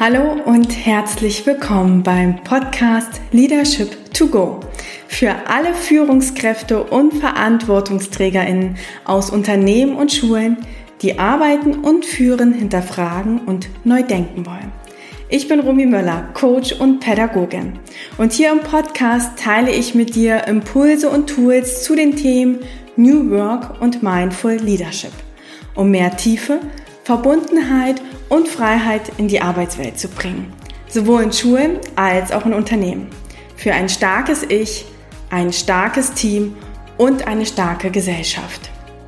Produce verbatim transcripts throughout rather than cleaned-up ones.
Hallo und herzlich willkommen beim Podcast Leadership to Go für alle Führungskräfte und VerantwortungsträgerInnen aus Unternehmen und Schulen, die Arbeiten und Führen hinterfragen und neu denken wollen. Ich bin Romy Möller, Coach und Pädagogin, und hier im Podcast teile ich mit dir Impulse und Tools zu den Themen New Work und Mindful Leadership, um mehr Tiefe, Verbundenheit und Freiheit in die Arbeitswelt zu bringen, sowohl in Schulen als auch in Unternehmen. Für ein starkes Ich, ein starkes Team und eine starke Gesellschaft.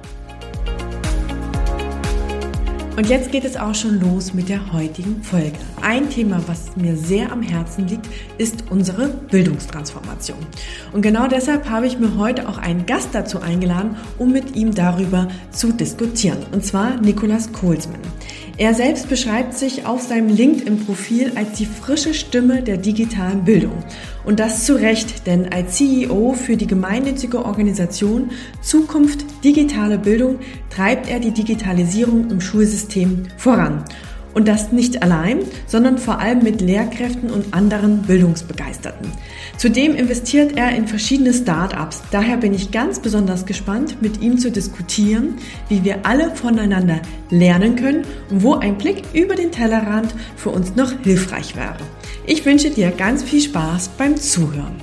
Und jetzt geht es auch schon los mit der heutigen Folge. Ein Thema, was mir sehr am Herzen liegt, ist unsere Bildungstransformation. Und genau deshalb habe ich mir heute auch einen Gast dazu eingeladen, um mit ihm darüber zu diskutieren. Und zwar Nicolas Kohlsmann. Er selbst beschreibt sich auf seinem LinkedIn-Profil als die frische Stimme der digitalen Bildung. Und das zu Recht, denn als C E O für die gemeinnützige Organisation Zukunft Digitale Bildung treibt er die Digitalisierung im Schulsystem voran. Und das nicht allein, sondern vor allem mit Lehrkräften und anderen Bildungsbegeisterten. Zudem investiert er in verschiedene Start-ups. Daher bin ich ganz besonders gespannt, mit ihm zu diskutieren, wie wir alle voneinander lernen können und wo ein Blick über den Tellerrand für uns noch hilfreich wäre. Ich wünsche dir ganz viel Spaß beim Zuhören.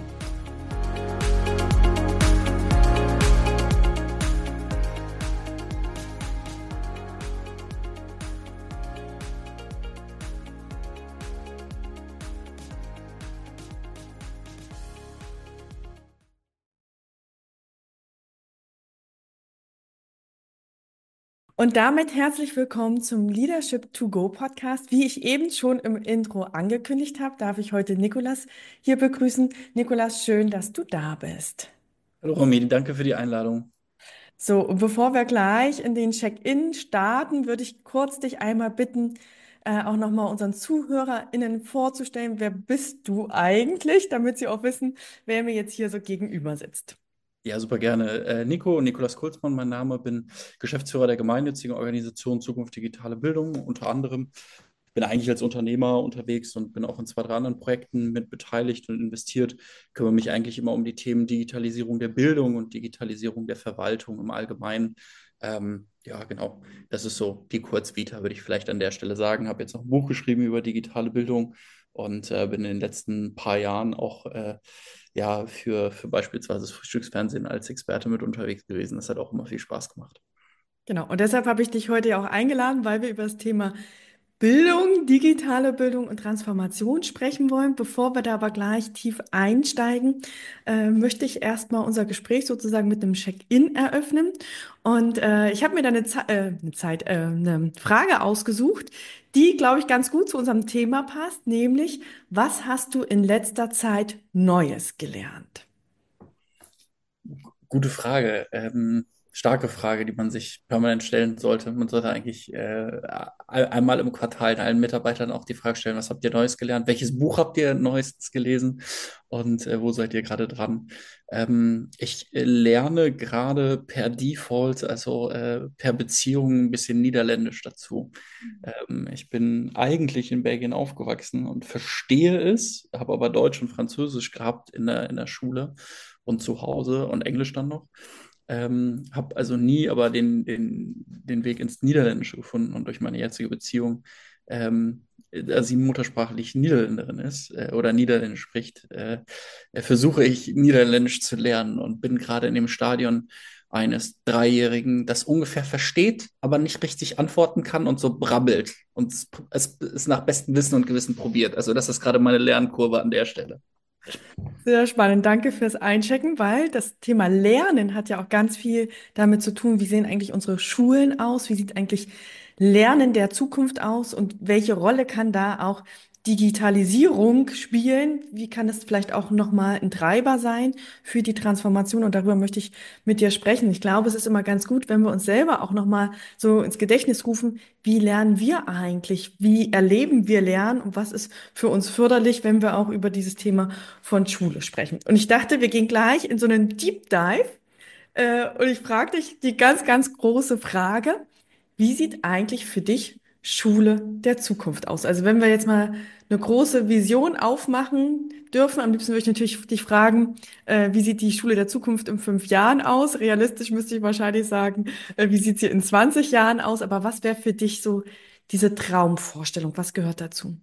Und damit herzlich willkommen zum Leadership to Go Podcast. Wie ich eben schon im Intro angekündigt habe, darf ich heute Nicolas hier begrüßen. Nicolas, schön, dass du da bist. Hallo Romy, danke für die Einladung. So, und bevor wir gleich in den Check-in starten, würde ich kurz dich einmal bitten, äh, auch nochmal unseren ZuhörerInnen vorzustellen. Wer bist du eigentlich, damit sie auch wissen, wer mir jetzt hier so gegenüber sitzt? Ja, super gerne. Äh, Nico, Nicolas Kulzmann, mein Name, bin Geschäftsführer der gemeinnützigen Organisation Zukunft Digitale Bildung, unter anderem. Ich bin eigentlich als Unternehmer unterwegs und bin auch in zwei, drei anderen Projekten mit beteiligt und investiert. Kümmere mich eigentlich immer um die Themen Digitalisierung der Bildung und Digitalisierung der Verwaltung im Allgemeinen. Ähm, ja, genau. Das ist so die Kurzvita, würde ich vielleicht an der Stelle sagen. Habe jetzt noch ein Buch geschrieben über digitale Bildung und äh, bin in den letzten paar Jahren auch äh, ja, für, für beispielsweise das Frühstücksfernsehen als Experte mit unterwegs gewesen. Das hat auch immer viel Spaß gemacht. Genau, und deshalb habe ich dich heute ja auch eingeladen, weil wir über das Thema Bildung, digitale Bildung und Transformation sprechen wollen. Bevor wir da aber gleich tief einsteigen, äh, möchte ich erstmal unser Gespräch sozusagen mit einem Check-in eröffnen. Und äh, ich habe mir da eine, Ze äh, eine Zeit, äh, eine Frage ausgesucht, die, glaube ich, ganz gut zu unserem Thema passt, nämlich: Was hast du in letzter Zeit Neues gelernt? Gute Frage. Ähm, starke Frage, die man sich permanent stellen sollte. Man sollte eigentlich äh, ein- einmal im Quartal allen Mitarbeitern auch die Frage stellen: Was habt ihr Neues gelernt? Welches Buch habt ihr neuestens gelesen? Und äh, wo seid ihr gerade dran? Ähm, ich äh, lerne gerade per Default, also äh, per Beziehung, ein bisschen Niederländisch dazu. Ähm, ich bin eigentlich in Belgien aufgewachsen und verstehe es, habe aber Deutsch und Französisch gehabt in der, in der Schule und zu Hause und Englisch dann noch. Ähm, habe also nie aber den, den, den Weg ins Niederländische gefunden, und durch meine jetzige Beziehung, ähm, da sie muttersprachlich Niederländerin ist äh, oder Niederländisch spricht, äh, äh, versuche ich Niederländisch zu lernen und bin gerade in dem Stadion eines Dreijährigen, das ungefähr versteht, aber nicht richtig antworten kann und so brabbelt und es, es, es nach bestem Wissen und Gewissen probiert. Also das ist gerade meine Lernkurve an der Stelle. Sehr spannend. Danke fürs Einchecken, weil das Thema Lernen hat ja auch ganz viel damit zu tun, wie sehen eigentlich unsere Schulen aus? Wie sieht eigentlich Lernen der Zukunft aus? Und welche Rolle kann da auch Digitalisierung spielen? Wie kann es vielleicht auch nochmal ein Treiber sein für die Transformation? Und darüber möchte ich mit dir sprechen. Ich glaube, es ist immer ganz gut, wenn wir uns selber auch nochmal so ins Gedächtnis rufen: Wie lernen wir eigentlich? Wie erleben wir Lernen? Und was ist für uns förderlich, wenn wir auch über dieses Thema von Schule sprechen? Und ich dachte, wir gehen gleich in so einen Deep Dive. Äh, und ich frage dich die ganz, ganz große Frage: Wie sieht eigentlich für dich Schule der Zukunft aus? Also wenn wir jetzt mal eine große Vision aufmachen dürfen, am liebsten würde ich natürlich dich fragen, äh, wie sieht die Schule der Zukunft in fünf Jahren aus? Realistisch müsste ich wahrscheinlich sagen, äh, wie sieht sie in zwanzig Jahren aus? Aber was wäre für dich so diese Traumvorstellung? Was gehört dazu?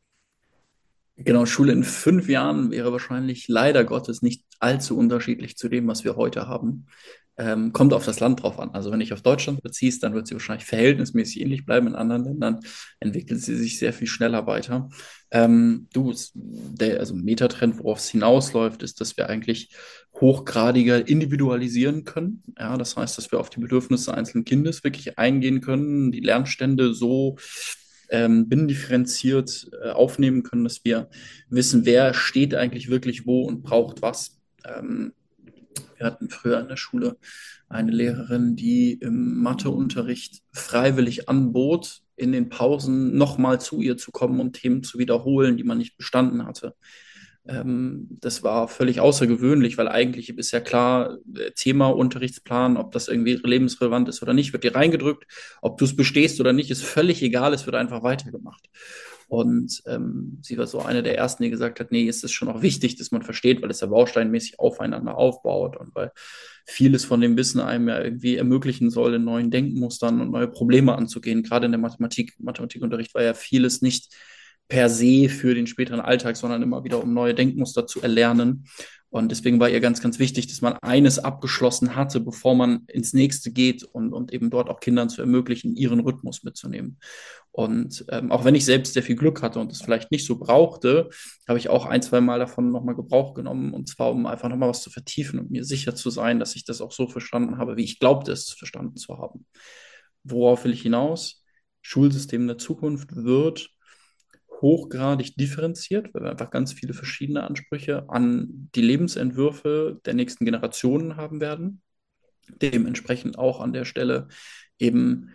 Genau, Schule in fünf Jahren wäre wahrscheinlich leider Gottes nicht allzu unterschiedlich zu dem, was wir heute haben. Ähm, kommt auf das Land drauf an. Also wenn ich auf Deutschland beziehst, dann wird sie wahrscheinlich verhältnismäßig ähnlich bleiben. In anderen Ländern entwickelt sie sich sehr viel schneller weiter. Ähm, du, es- der, also Metatrend, worauf es hinausläuft, ist, dass wir eigentlich hochgradiger individualisieren können. Ja, das heißt, dass wir auf die Bedürfnisse einzelnen Kindes wirklich eingehen können, die Lernstände so ähm, binnendifferenziert äh, aufnehmen können, dass wir wissen, wer steht eigentlich wirklich wo und braucht was. Ähm, wir hatten früher in der Schule eine Lehrerin, die im Matheunterricht freiwillig anbot, in den Pausen nochmal zu ihr zu kommen und Themen zu wiederholen, die man nicht bestanden hatte. Ähm, das war völlig außergewöhnlich, weil eigentlich ist ja klar, äh, Thema, Unterrichtsplan, ob das irgendwie lebensrelevant ist oder nicht, wird dir reingedrückt. Ob du es bestehst oder nicht, ist völlig egal, es wird einfach weitergemacht. Und ähm, sie war so eine der ersten, die gesagt hat, nee, es ist schon auch wichtig, dass man versteht, weil es ja bausteinmäßig aufeinander aufbaut und weil vieles von dem Wissen einem ja irgendwie ermöglichen soll, in neuen Denkmustern und neue Probleme anzugehen. Gerade in der Mathematik, Mathematikunterricht war ja vieles nicht per se für den späteren Alltag, sondern immer wieder, um neue Denkmuster zu erlernen. Und deswegen war ihr ganz, ganz wichtig, dass man eines abgeschlossen hatte, bevor man ins nächste geht und, und eben dort auch Kindern zu ermöglichen, ihren Rhythmus mitzunehmen. Und ähm, auch wenn ich selbst sehr viel Glück hatte und es vielleicht nicht so brauchte, habe ich auch ein, zwei Mal davon nochmal Gebrauch genommen. Und zwar, um einfach nochmal was zu vertiefen und mir sicher zu sein, dass ich das auch so verstanden habe, wie ich glaubte, es verstanden zu haben. Worauf will ich hinaus? Schulsystem der Zukunft wird hochgradig differenziert, weil wir einfach ganz viele verschiedene Ansprüche an die Lebensentwürfe der nächsten Generationen haben werden. Dementsprechend auch an der Stelle eben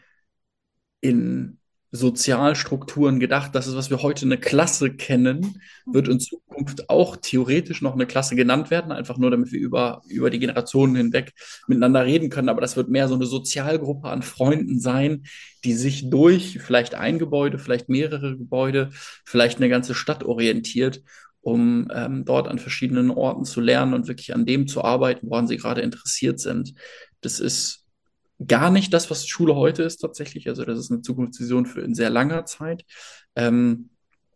in Sozialstrukturen gedacht. Das ist, was wir heute eine Klasse kennen, wird in Zukunft auch theoretisch noch eine Klasse genannt werden, einfach nur damit wir über, über die Generationen hinweg miteinander reden können. Aber das wird mehr so eine Sozialgruppe an Freunden sein, die sich durch vielleicht ein Gebäude, vielleicht mehrere Gebäude, vielleicht eine ganze Stadt orientiert, um ähm, dort an verschiedenen Orten zu lernen und wirklich an dem zu arbeiten, woran sie gerade interessiert sind. Das ist gar nicht das, was Schule heute ist tatsächlich. Also das ist eine Zukunftsvision für in sehr langer Zeit. Ähm,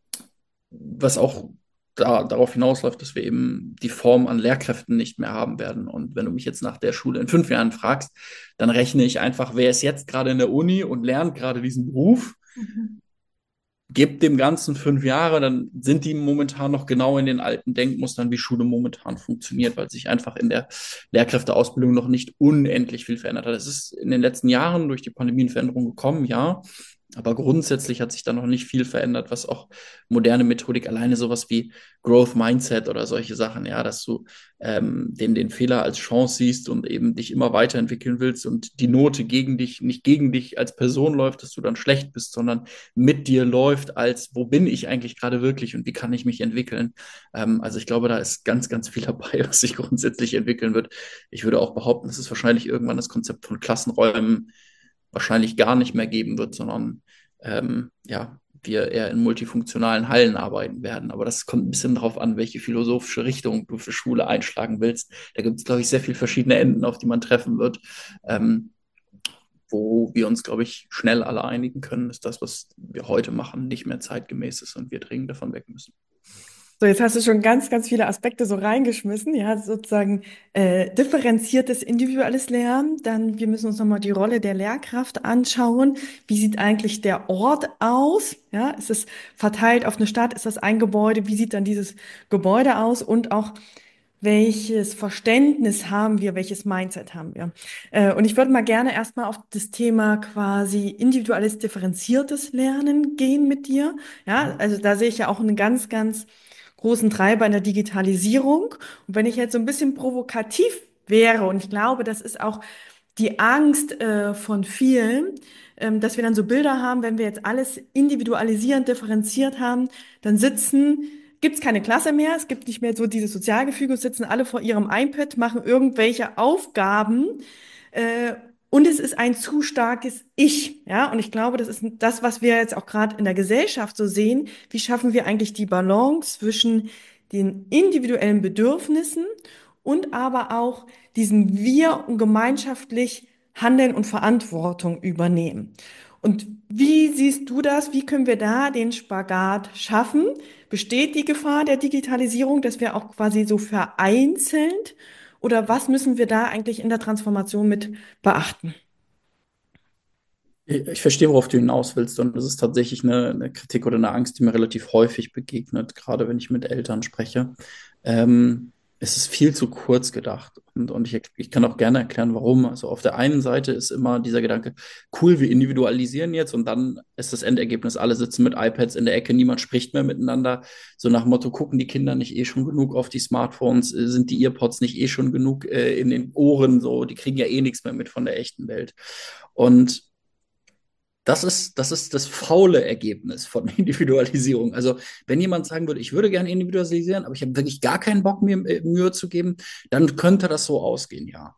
was auch da, darauf hinausläuft, dass wir eben die Form an Lehrkräften nicht mehr haben werden. Und wenn du mich jetzt nach der Schule in fünf Jahren fragst, dann rechne ich einfach, wer ist jetzt gerade in der Uni und lernt gerade diesen Beruf, Mhm. gebt dem Ganzen fünf Jahre, dann sind die momentan noch genau in den alten Denkmustern, wie Schule momentan funktioniert, weil sich einfach in der Lehrkräfteausbildung noch nicht unendlich viel verändert hat. Es ist in den letzten Jahren durch die Pandemienveränderung gekommen, ja. Aber grundsätzlich hat sich da noch nicht viel verändert, was auch moderne Methodik, alleine sowas wie Growth Mindset oder solche Sachen, ja, dass du ähm, den, den Fehler als Chance siehst und eben dich immer weiterentwickeln willst und die Note gegen dich, nicht gegen dich als Person läuft, dass du dann schlecht bist, sondern mit dir läuft, als wo bin ich eigentlich gerade wirklich und wie kann ich mich entwickeln. Ähm, also ich glaube, da ist ganz, ganz viel dabei, was sich grundsätzlich entwickeln wird. Ich würde auch behaupten, dass es wahrscheinlich irgendwann das Konzept von Klassenräumen wahrscheinlich gar nicht mehr geben wird, sondern ähm, ja, wir eher in multifunktionalen Hallen arbeiten werden. Aber das kommt ein bisschen darauf an, welche philosophische Richtung du für Schule einschlagen willst. Da gibt es, glaube ich, sehr viele verschiedene Enden, auf die man treffen wird. Ähm, wo wir uns, glaube ich, schnell alle einigen können, ist das, was wir heute machen, nicht mehr zeitgemäß ist und wir dringend davon weg müssen. So, jetzt hast du schon ganz, ganz viele Aspekte so reingeschmissen. Ja, sozusagen äh, differenziertes individuelles Lernen. Dann, wir müssen uns nochmal die Rolle der Lehrkraft anschauen. Wie sieht eigentlich der Ort aus? Ja, ist es verteilt auf eine Stadt? Ist das ein Gebäude? Wie sieht dann dieses Gebäude aus? Und auch, welches Verständnis haben wir? Welches Mindset haben wir? Äh, und ich würde mal gerne erstmal auf das Thema quasi individuelles, differenziertes Lernen gehen mit dir. Ja, also da sehe ich ja auch einen ganz, ganz großen Treiber in der Digitalisierung. Und wenn ich jetzt so ein bisschen provokativ wäre, und ich glaube, das ist auch die Angst äh, von vielen, ähm, dass wir dann so Bilder haben, wenn wir jetzt alles individualisiert, differenziert haben, dann sitzen, gibt es keine Klasse mehr, es gibt nicht mehr so dieses Sozialgefüge, sitzen alle vor ihrem iPad, machen irgendwelche Aufgaben. Äh, Und es ist ein zu starkes Ich, ja. Und ich glaube, das ist das, was wir jetzt auch gerade in der Gesellschaft so sehen. Wie schaffen wir eigentlich die Balance zwischen den individuellen Bedürfnissen und aber auch diesem Wir und gemeinschaftlich handeln und Verantwortung übernehmen? Und wie siehst du das? Wie können wir da den Spagat schaffen? Besteht die Gefahr der Digitalisierung, dass wir auch quasi so vereinzelt? Oder was müssen wir da eigentlich in der Transformation mit beachten? Ich ich verstehe, worauf du hinaus willst. Und das ist tatsächlich eine, eine Kritik oder eine Angst, die mir relativ häufig begegnet, gerade wenn ich mit Eltern spreche. Ähm, Es ist viel zu kurz gedacht. Und, und ich, ich kann auch gerne erklären, warum. Also auf der einen Seite ist immer dieser Gedanke, cool, wir individualisieren jetzt und dann ist das Endergebnis, alle sitzen mit iPads in der Ecke, niemand spricht mehr miteinander. So nach dem Motto, gucken die Kinder nicht eh schon genug auf die Smartphones, äh, sind die EarPods nicht eh schon genug äh, in den Ohren, so, die kriegen ja eh nichts mehr mit von der echten Welt. Und das ist, das ist das faule Ergebnis von Individualisierung. Also, wenn jemand sagen würde, ich würde gerne individualisieren, aber ich habe wirklich gar keinen Bock, mir äh, Mühe zu geben, dann könnte das so ausgehen, ja.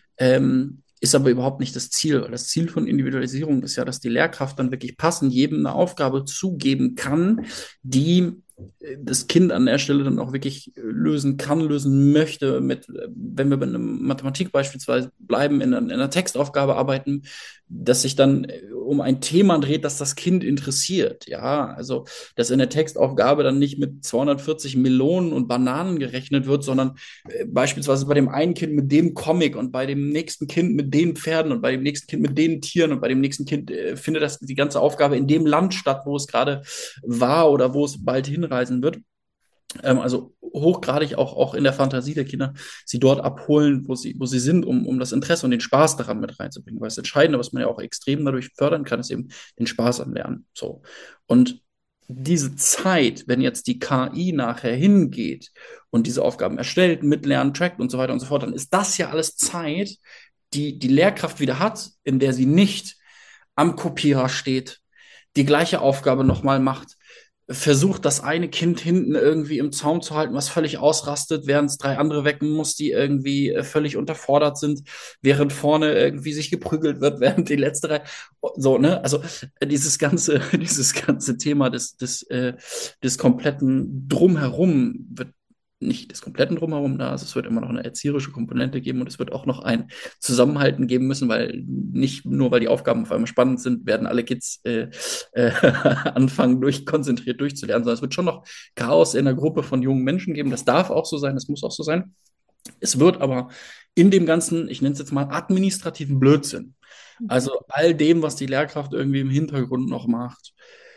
Ähm, ist aber überhaupt nicht das Ziel, weil das Ziel von Individualisierung ist ja, dass die Lehrkraft dann wirklich passend jedem eine Aufgabe zugeben kann, die äh, das Kind an der Stelle dann auch wirklich äh, lösen kann, lösen möchte. Mit, äh, wenn wir bei einer Mathematik beispielsweise bleiben, in einer, in einer Textaufgabe arbeiten, dass sich dann äh, um ein Thema dreht, das das Kind interessiert. Ja, also, dass in der Textaufgabe dann nicht mit zweihundertvierzig Melonen und Bananen gerechnet wird, sondern äh, beispielsweise bei dem einen Kind mit dem Comic und bei dem nächsten Kind mit den Pferden und bei dem nächsten Kind mit den Tieren und bei dem nächsten Kind äh, findet das die ganze Aufgabe in dem Land statt, wo es gerade war oder wo es bald hinreisen wird. Ähm, also hochgradig auch, auch in der Fantasie der Kinder, sie dort abholen, wo sie, wo sie sind, um, um das Interesse und den Spaß daran mit reinzubringen. Weil das Entscheidende, was man ja auch extrem dadurch fördern kann, ist eben den Spaß am Lernen. So. Und diese Zeit, wenn jetzt die K I nachher hingeht und diese Aufgaben erstellt, mitlernen, trackt und so weiter und so fort, dann ist das ja alles Zeit, die die Lehrkraft wieder hat, in der sie nicht am Kopierer steht, die gleiche Aufgabe nochmal macht, versucht, das eine Kind hinten irgendwie im Zaum zu halten, was völlig ausrastet, während es drei andere wecken muss, die irgendwie äh, völlig unterfordert sind, während vorne irgendwie sich geprügelt wird, während die letzte Reihe, so, ne? Also äh, dieses ganze, dieses ganze Thema des, des, äh, des kompletten Drumherum wird nicht des kompletten Drumherum da. Also es wird immer noch eine erzieherische Komponente geben und es wird auch noch ein Zusammenhalten geben müssen, weil nicht nur, weil die Aufgaben auf einmal spannend sind, werden alle Kids äh, äh, anfangen, durch, konzentriert durchzulernen, sondern es wird schon noch Chaos in der Gruppe von jungen Menschen geben. Das darf auch so sein, das muss auch so sein. Es wird aber in dem ganzen, ich nenne es jetzt mal administrativen Blödsinn, also all dem, was die Lehrkraft irgendwie im Hintergrund noch macht,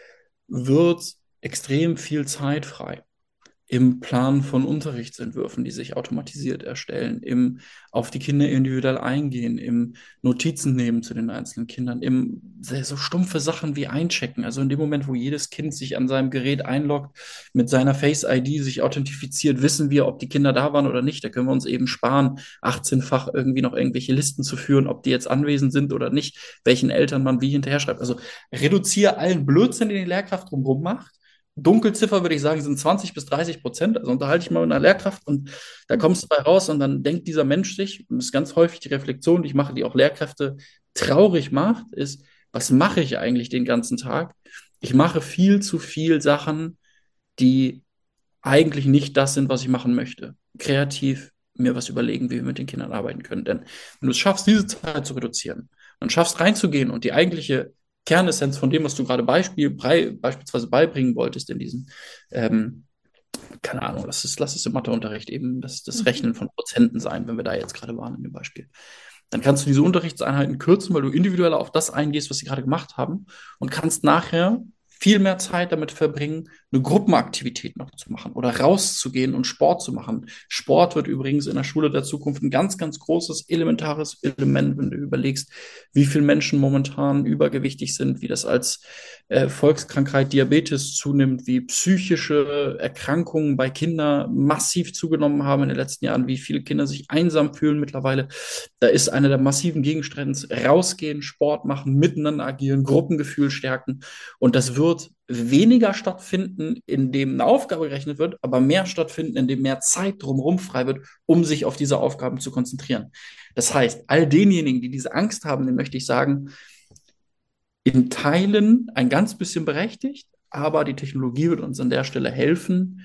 wird extrem viel Zeit frei im Plan von Unterrichtsentwürfen, die sich automatisiert erstellen, im auf die Kinder individuell eingehen, im Notizen nehmen zu den einzelnen Kindern, im so stumpfe Sachen wie einchecken. Also in dem Moment, wo jedes Kind sich an seinem Gerät einloggt, mit seiner Face I D sich authentifiziert, wissen wir, ob die Kinder da waren oder nicht. Da können wir uns eben sparen, achtzehn-fach irgendwie noch irgendwelche Listen zu führen, ob die jetzt anwesend sind oder nicht, welchen Eltern man wie hinterher schreibt. Also reduziere allen Blödsinn, den die Lehrkraft drumherum macht. Dunkelziffer würde ich sagen, sind zwanzig bis dreißig Prozent. Also unterhalte ich mal mit einer Lehrkraft und da kommst du bei raus und dann denkt dieser Mensch sich, und das ist ganz häufig die Reflexion, die ich mache, die auch Lehrkräfte traurig macht, ist, was mache ich eigentlich den ganzen Tag? Ich mache viel zu viel Sachen, die eigentlich nicht das sind, was ich machen möchte. Kreativ mir was überlegen, wie wir mit den Kindern arbeiten können. Denn wenn du es schaffst, diese Zeit zu reduzieren und schaffst reinzugehen und die eigentliche Kernessenz von dem, was du gerade Beispiel, brei, beispielsweise beibringen wolltest in diesem, ähm, keine Ahnung, lass es, lass es im Matheunterricht eben das, das Rechnen von Prozenten sein, wenn wir da jetzt gerade waren in dem Beispiel. Dann kannst du diese Unterrichtseinheiten kürzen, weil du individuell auf das eingehst, was sie gerade gemacht haben und kannst nachher viel mehr Zeit damit verbringen, eine Gruppenaktivität noch zu machen oder rauszugehen und Sport zu machen. Sport wird übrigens in der Schule der Zukunft ein ganz, ganz großes, elementares Element, wenn du überlegst, wie viele Menschen momentan übergewichtig sind, wie das als äh, Volkskrankheit Diabetes zunimmt, wie psychische Erkrankungen bei Kindern massiv zugenommen haben in den letzten Jahren, wie viele Kinder sich einsam fühlen mittlerweile. Da ist einer der massiven Gegenstände, rausgehen, Sport machen, miteinander agieren, Gruppengefühl stärken und das wird wird weniger stattfinden, indem eine Aufgabe gerechnet wird, aber mehr stattfinden, indem mehr Zeit drumherum frei wird, um sich auf diese Aufgaben zu konzentrieren. Das heißt, all denjenigen, die diese Angst haben, denen möchte ich sagen, in Teilen ein ganz bisschen berechtigt, aber die Technologie wird uns an der Stelle helfen,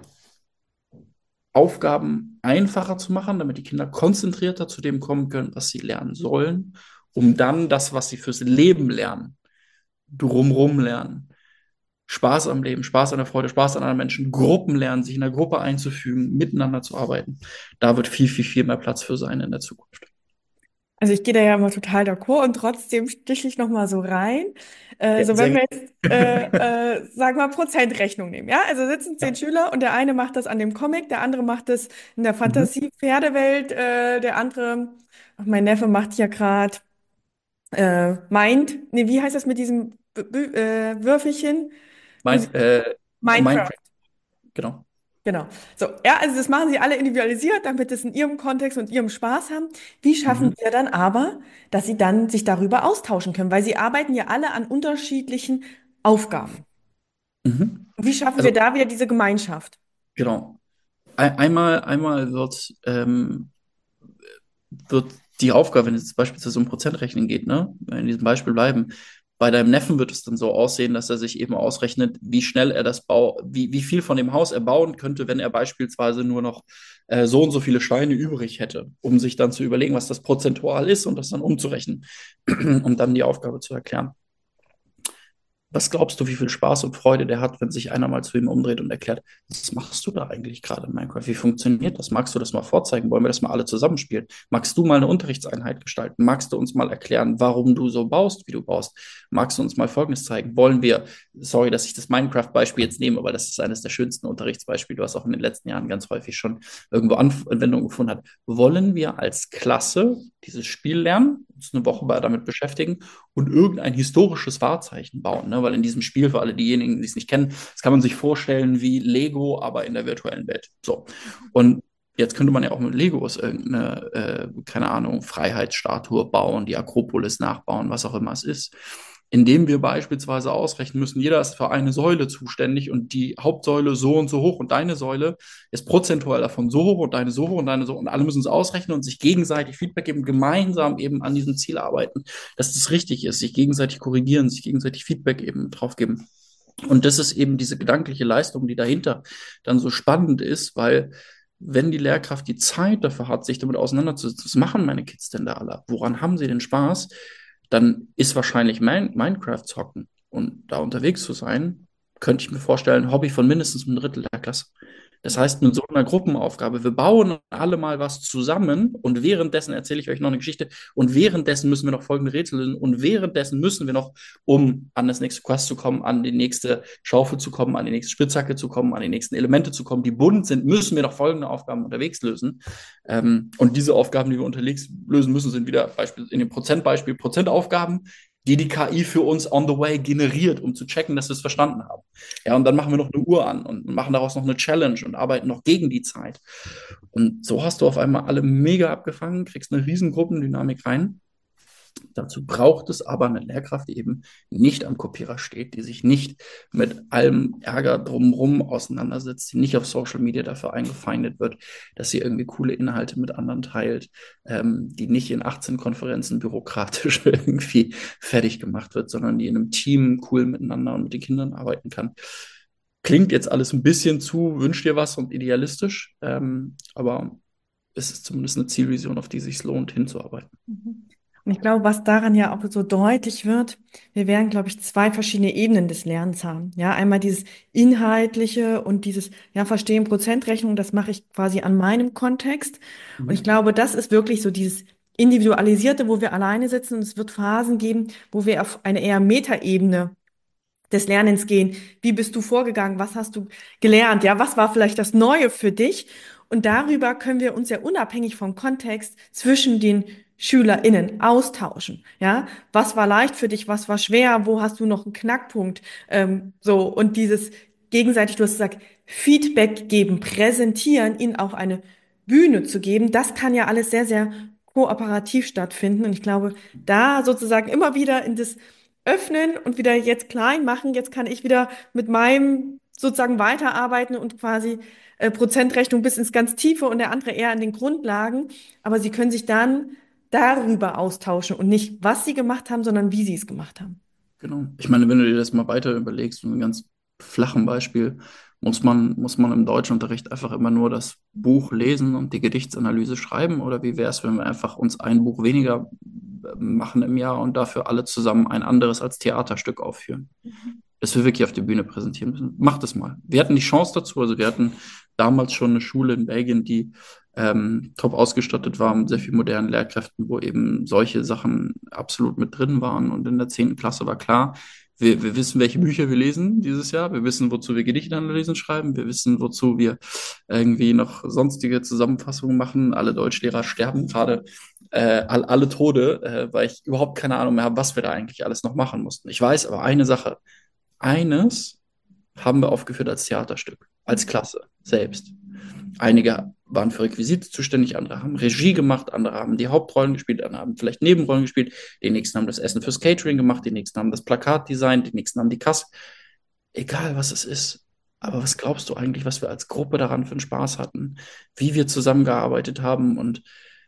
Aufgaben einfacher zu machen, damit die Kinder konzentrierter zu dem kommen können, was sie lernen sollen, um dann das, was sie fürs Leben lernen, drumrum lernen, Spaß am Leben, Spaß an der Freude, Spaß an anderen Menschen, Gruppen lernen, sich in der Gruppe einzufügen, miteinander zu arbeiten. Da wird viel, viel, viel mehr Platz für sein in der Zukunft. Also ich gehe da ja immer total d'accord und trotzdem stiche ich noch mal so rein. Äh, Ja, so wenn sehr wir jetzt, äh, gerne. äh, sagen wir, Prozentrechnung nehmen, ja? Also sitzen zehn Ja. Schüler und der eine macht das an dem Comic, der andere macht das in der Mhm. Fantasie-Pferdewelt, äh, der andere, ach, mein Neffe macht ja gerade äh, Mind, nee, wie heißt das mit diesem B B äh, Würfelchen? Wo sie, Mein, äh, Minecraft. Minecraft, genau. Genau. So, ja, also das machen sie alle individualisiert, damit es in ihrem Kontext und ihrem Spaß haben. Wie schaffen Mhm. wir dann aber, dass sie dann sich darüber austauschen können? Weil sie arbeiten ja alle an unterschiedlichen Aufgaben. Mhm. Und wie schaffen Also, wir da wieder diese Gemeinschaft? genau. Ein, einmal, einmal wird, ähm, wird die Aufgabe, wenn es jetzt beispielsweise um Prozentrechnen geht, ne, wenn wir in diesem Beispiel bleiben, bei deinem Neffen wird es dann so aussehen, dass er sich eben ausrechnet, wie schnell er das bau, wie, wie viel von dem Haus er bauen könnte, wenn er beispielsweise nur noch äh, so und so viele Steine übrig hätte, um sich dann zu überlegen, was das prozentual ist und das dann umzurechnen, um dann die Aufgabe zu erklären. Was glaubst du, wie viel Spaß und Freude der hat, wenn sich einer mal zu ihm umdreht und erklärt, was machst du da eigentlich gerade in Minecraft? Wie funktioniert das? Magst du das mal vorzeigen? Wollen wir das mal alle zusammenspielen? Magst du mal eine Unterrichtseinheit gestalten? Magst du uns mal erklären, warum du so baust, wie du baust? Magst du uns mal Folgendes zeigen? Wollen wir, sorry, dass ich das Minecraft-Beispiel jetzt nehme, aber das ist eines der schönsten Unterrichtsbeispiele, was auch in den letzten Jahren ganz häufig schon irgendwo Anwendung gefunden hat. Wollen wir als Klasse dieses Spiel lernen, uns eine Woche damit beschäftigen und irgendein historisches Wahrzeichen bauen, ne? Weil in diesem Spiel, für alle diejenigen, die es nicht kennen, das kann man sich vorstellen wie Lego, aber in der virtuellen Welt. So. Und jetzt könnte man ja auch mit Legos irgendeine, äh, keine Ahnung, Freiheitsstatue bauen, die Akropolis nachbauen, was auch immer es ist. Indem wir beispielsweise ausrechnen müssen, jeder ist für eine Säule zuständig und die Hauptsäule so und so hoch und deine Säule ist prozentual davon so hoch und deine so hoch und deine so und alle müssen es ausrechnen und sich gegenseitig Feedback geben, gemeinsam eben an diesem Ziel arbeiten, dass das richtig ist, sich gegenseitig korrigieren, sich gegenseitig Feedback eben drauf geben. Und das ist eben diese gedankliche Leistung, die dahinter dann so spannend ist, weil wenn die Lehrkraft die Zeit dafür hat, sich damit auseinanderzusetzen, was machen meine Kids denn da alle? Woran haben sie den Spaß? Dann ist wahrscheinlich mein Minecraft zocken und da unterwegs zu sein, könnte ich mir vorstellen, ein Hobby von mindestens einem Drittel der Klasse. Das heißt, mit so einer Gruppenaufgabe, wir bauen alle mal was zusammen und währenddessen erzähle ich euch noch eine Geschichte und währenddessen müssen wir noch folgende Rätsel lösen und währenddessen müssen wir noch, um an das nächste Quest zu kommen, an die nächste Schaufel zu kommen, an die nächste Spitzhacke zu kommen, an die nächsten Elemente zu kommen, die bunt sind, müssen wir noch folgende Aufgaben unterwegs lösen. Ähm, und diese Aufgaben, die wir unterwegs lösen müssen, sind wieder Beispiel, in dem Prozentbeispiel Prozentaufgaben, die die K I für uns on the way generiert, um zu checken, dass wir es verstanden haben. Ja, und dann machen wir noch eine Uhr an und machen daraus noch eine Challenge und arbeiten noch gegen die Zeit. Und so hast du auf einmal alle mega abgefangen, kriegst eine riesen Gruppendynamik rein. Dazu braucht es aber eine Lehrkraft, die eben nicht am Kopierer steht, die sich nicht mit allem Ärger drumherum auseinandersetzt, die nicht auf Social Media dafür eingefeindet wird, dass sie irgendwie coole Inhalte mit anderen teilt, ähm, die nicht in achtzehn Konferenzen bürokratisch irgendwie fertig gemacht wird, sondern die in einem Team cool miteinander und mit den Kindern arbeiten kann. Klingt jetzt alles ein bisschen zu, wünscht dir was und idealistisch, ähm, aber es ist zumindest eine Zielvision, auf die es sich lohnt, hinzuarbeiten. Mhm. Und ich glaube, was daran ja auch so deutlich wird, wir werden, glaube ich, zwei verschiedene Ebenen des Lernens haben. Ja, einmal dieses Inhaltliche und dieses, ja, Verstehen, Prozentrechnung, das mache ich quasi an meinem Kontext. Und ich Mhm. glaube, das ist wirklich so dieses Individualisierte, wo wir alleine sitzen und es wird Phasen geben, wo wir auf eine eher Metaebene des Lernens gehen. Wie bist du vorgegangen? Was hast du gelernt? Ja, was war vielleicht das Neue für dich? Und darüber können wir uns ja unabhängig vom Kontext zwischen den SchülerInnen austauschen. Ja, was war leicht für dich? Was war schwer? Wo hast du noch einen Knackpunkt? Ähm, so, und dieses gegenseitig, du hast gesagt, Feedback geben, präsentieren, ihnen auch eine Bühne zu geben, das kann ja alles sehr, sehr kooperativ stattfinden. Und ich glaube, da sozusagen immer wieder in das öffnen und wieder jetzt klein machen. Jetzt kann ich wieder mit meinem sozusagen weiterarbeiten und quasi äh, Prozentrechnung bis ins ganz Tiefe und der andere eher an den Grundlagen. Aber sie können sich dann darüber austauschen und nicht, was sie gemacht haben, sondern wie sie es gemacht haben. Genau. Ich meine, wenn du dir das mal weiter überlegst, ein ganz flachen Beispiel, muss man, muss man im Deutschunterricht einfach immer nur das Buch lesen und die Gedichtsanalyse schreiben? Oder wie wäre es, wenn wir einfach uns ein Buch weniger äh, machen im Jahr und dafür alle zusammen ein anderes als Theaterstück aufführen? Das wir wirklich auf der Bühne präsentieren müssen. Macht es mal. Wir hatten die Chance dazu, also wir hatten damals schon eine Schule in Belgien, die ähm, top ausgestattet war mit sehr viel modernen Lehrkräften, wo eben solche Sachen absolut mit drin waren. Und in der zehnten Klasse war klar, wir, wir wissen, welche Bücher wir lesen dieses Jahr. Wir wissen, wozu wir Gedichtanalysen schreiben. Wir wissen, wozu wir irgendwie noch sonstige Zusammenfassungen machen. Alle Deutschlehrer sterben gerade äh, all, alle Tode, äh, weil ich überhaupt keine Ahnung mehr habe, was wir da eigentlich alles noch machen mussten. Ich weiß aber eine Sache. Eines haben wir aufgeführt als Theaterstück, als Klasse selbst. Einige waren für Requisite zuständig, andere haben Regie gemacht, andere haben die Hauptrollen gespielt, andere haben vielleicht Nebenrollen gespielt, die nächsten haben das Essen fürs Catering gemacht, die nächsten haben das Plakat designt, die nächsten haben die Kasse. Egal, was es ist. Aber was glaubst du eigentlich, was wir als Gruppe daran für einen Spaß hatten? Wie wir zusammengearbeitet haben? Und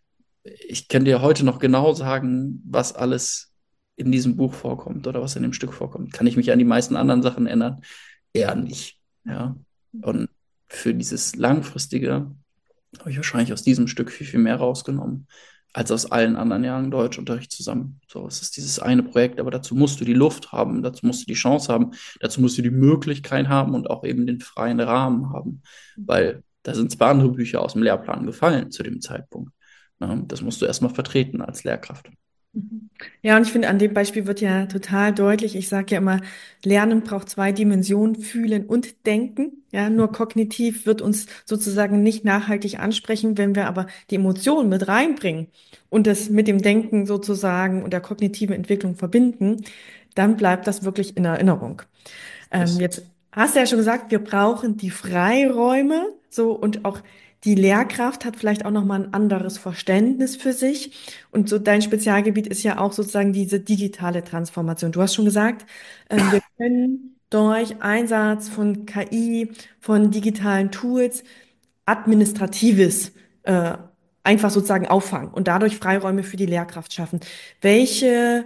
ich kann dir heute noch genau sagen, was alles in diesem Buch vorkommt oder was in dem Stück vorkommt. Kann ich mich an die meisten anderen Sachen erinnern? Eher nicht. Ja. Und für dieses Langfristige habe ich wahrscheinlich aus diesem Stück viel, viel mehr rausgenommen, als aus allen anderen Jahren Deutschunterricht zusammen. So, es ist dieses eine Projekt, aber dazu musst du die Luft haben, dazu musst du die Chance haben, dazu musst du die Möglichkeit haben und auch eben den freien Rahmen haben. Weil da sind zwei andere Bücher aus dem Lehrplan gefallen zu dem Zeitpunkt. Na, das musst du erstmal vertreten als Lehrkraft. Mhm. Ja, und ich finde, an dem Beispiel wird ja total deutlich, ich sage ja immer, Lernen braucht zwei Dimensionen, fühlen und denken. Ja, nur kognitiv wird uns sozusagen nicht nachhaltig ansprechen, wenn wir aber die Emotionen mit reinbringen und das mit dem Denken sozusagen und der kognitiven Entwicklung verbinden, dann bleibt das wirklich in Erinnerung. Ähm, Yes. jetzt hast du ja schon gesagt, wir brauchen die Freiräume, so und auch die Lehrkraft hat vielleicht auch noch mal ein anderes Verständnis für sich. Und so dein Spezialgebiet ist ja auch sozusagen diese digitale Transformation. Du hast schon gesagt, ähm, wir können durch Einsatz von K I, von digitalen Tools Administratives äh, einfach sozusagen auffangen und dadurch Freiräume für die Lehrkraft schaffen. Welche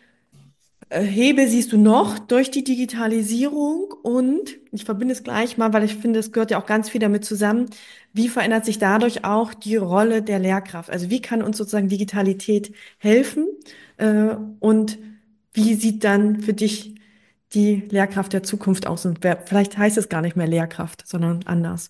äh, Hebel siehst du noch durch die Digitalisierung? Und ich verbinde es gleich mal, weil ich finde, es gehört ja auch ganz viel damit zusammen. Wie verändert sich dadurch auch die Rolle der Lehrkraft? Also wie kann uns sozusagen Digitalität helfen? Äh, und wie sieht dann für dich die Lehrkraft der Zukunft aus? Und wer, vielleicht heißt es gar nicht mehr Lehrkraft, sondern anders.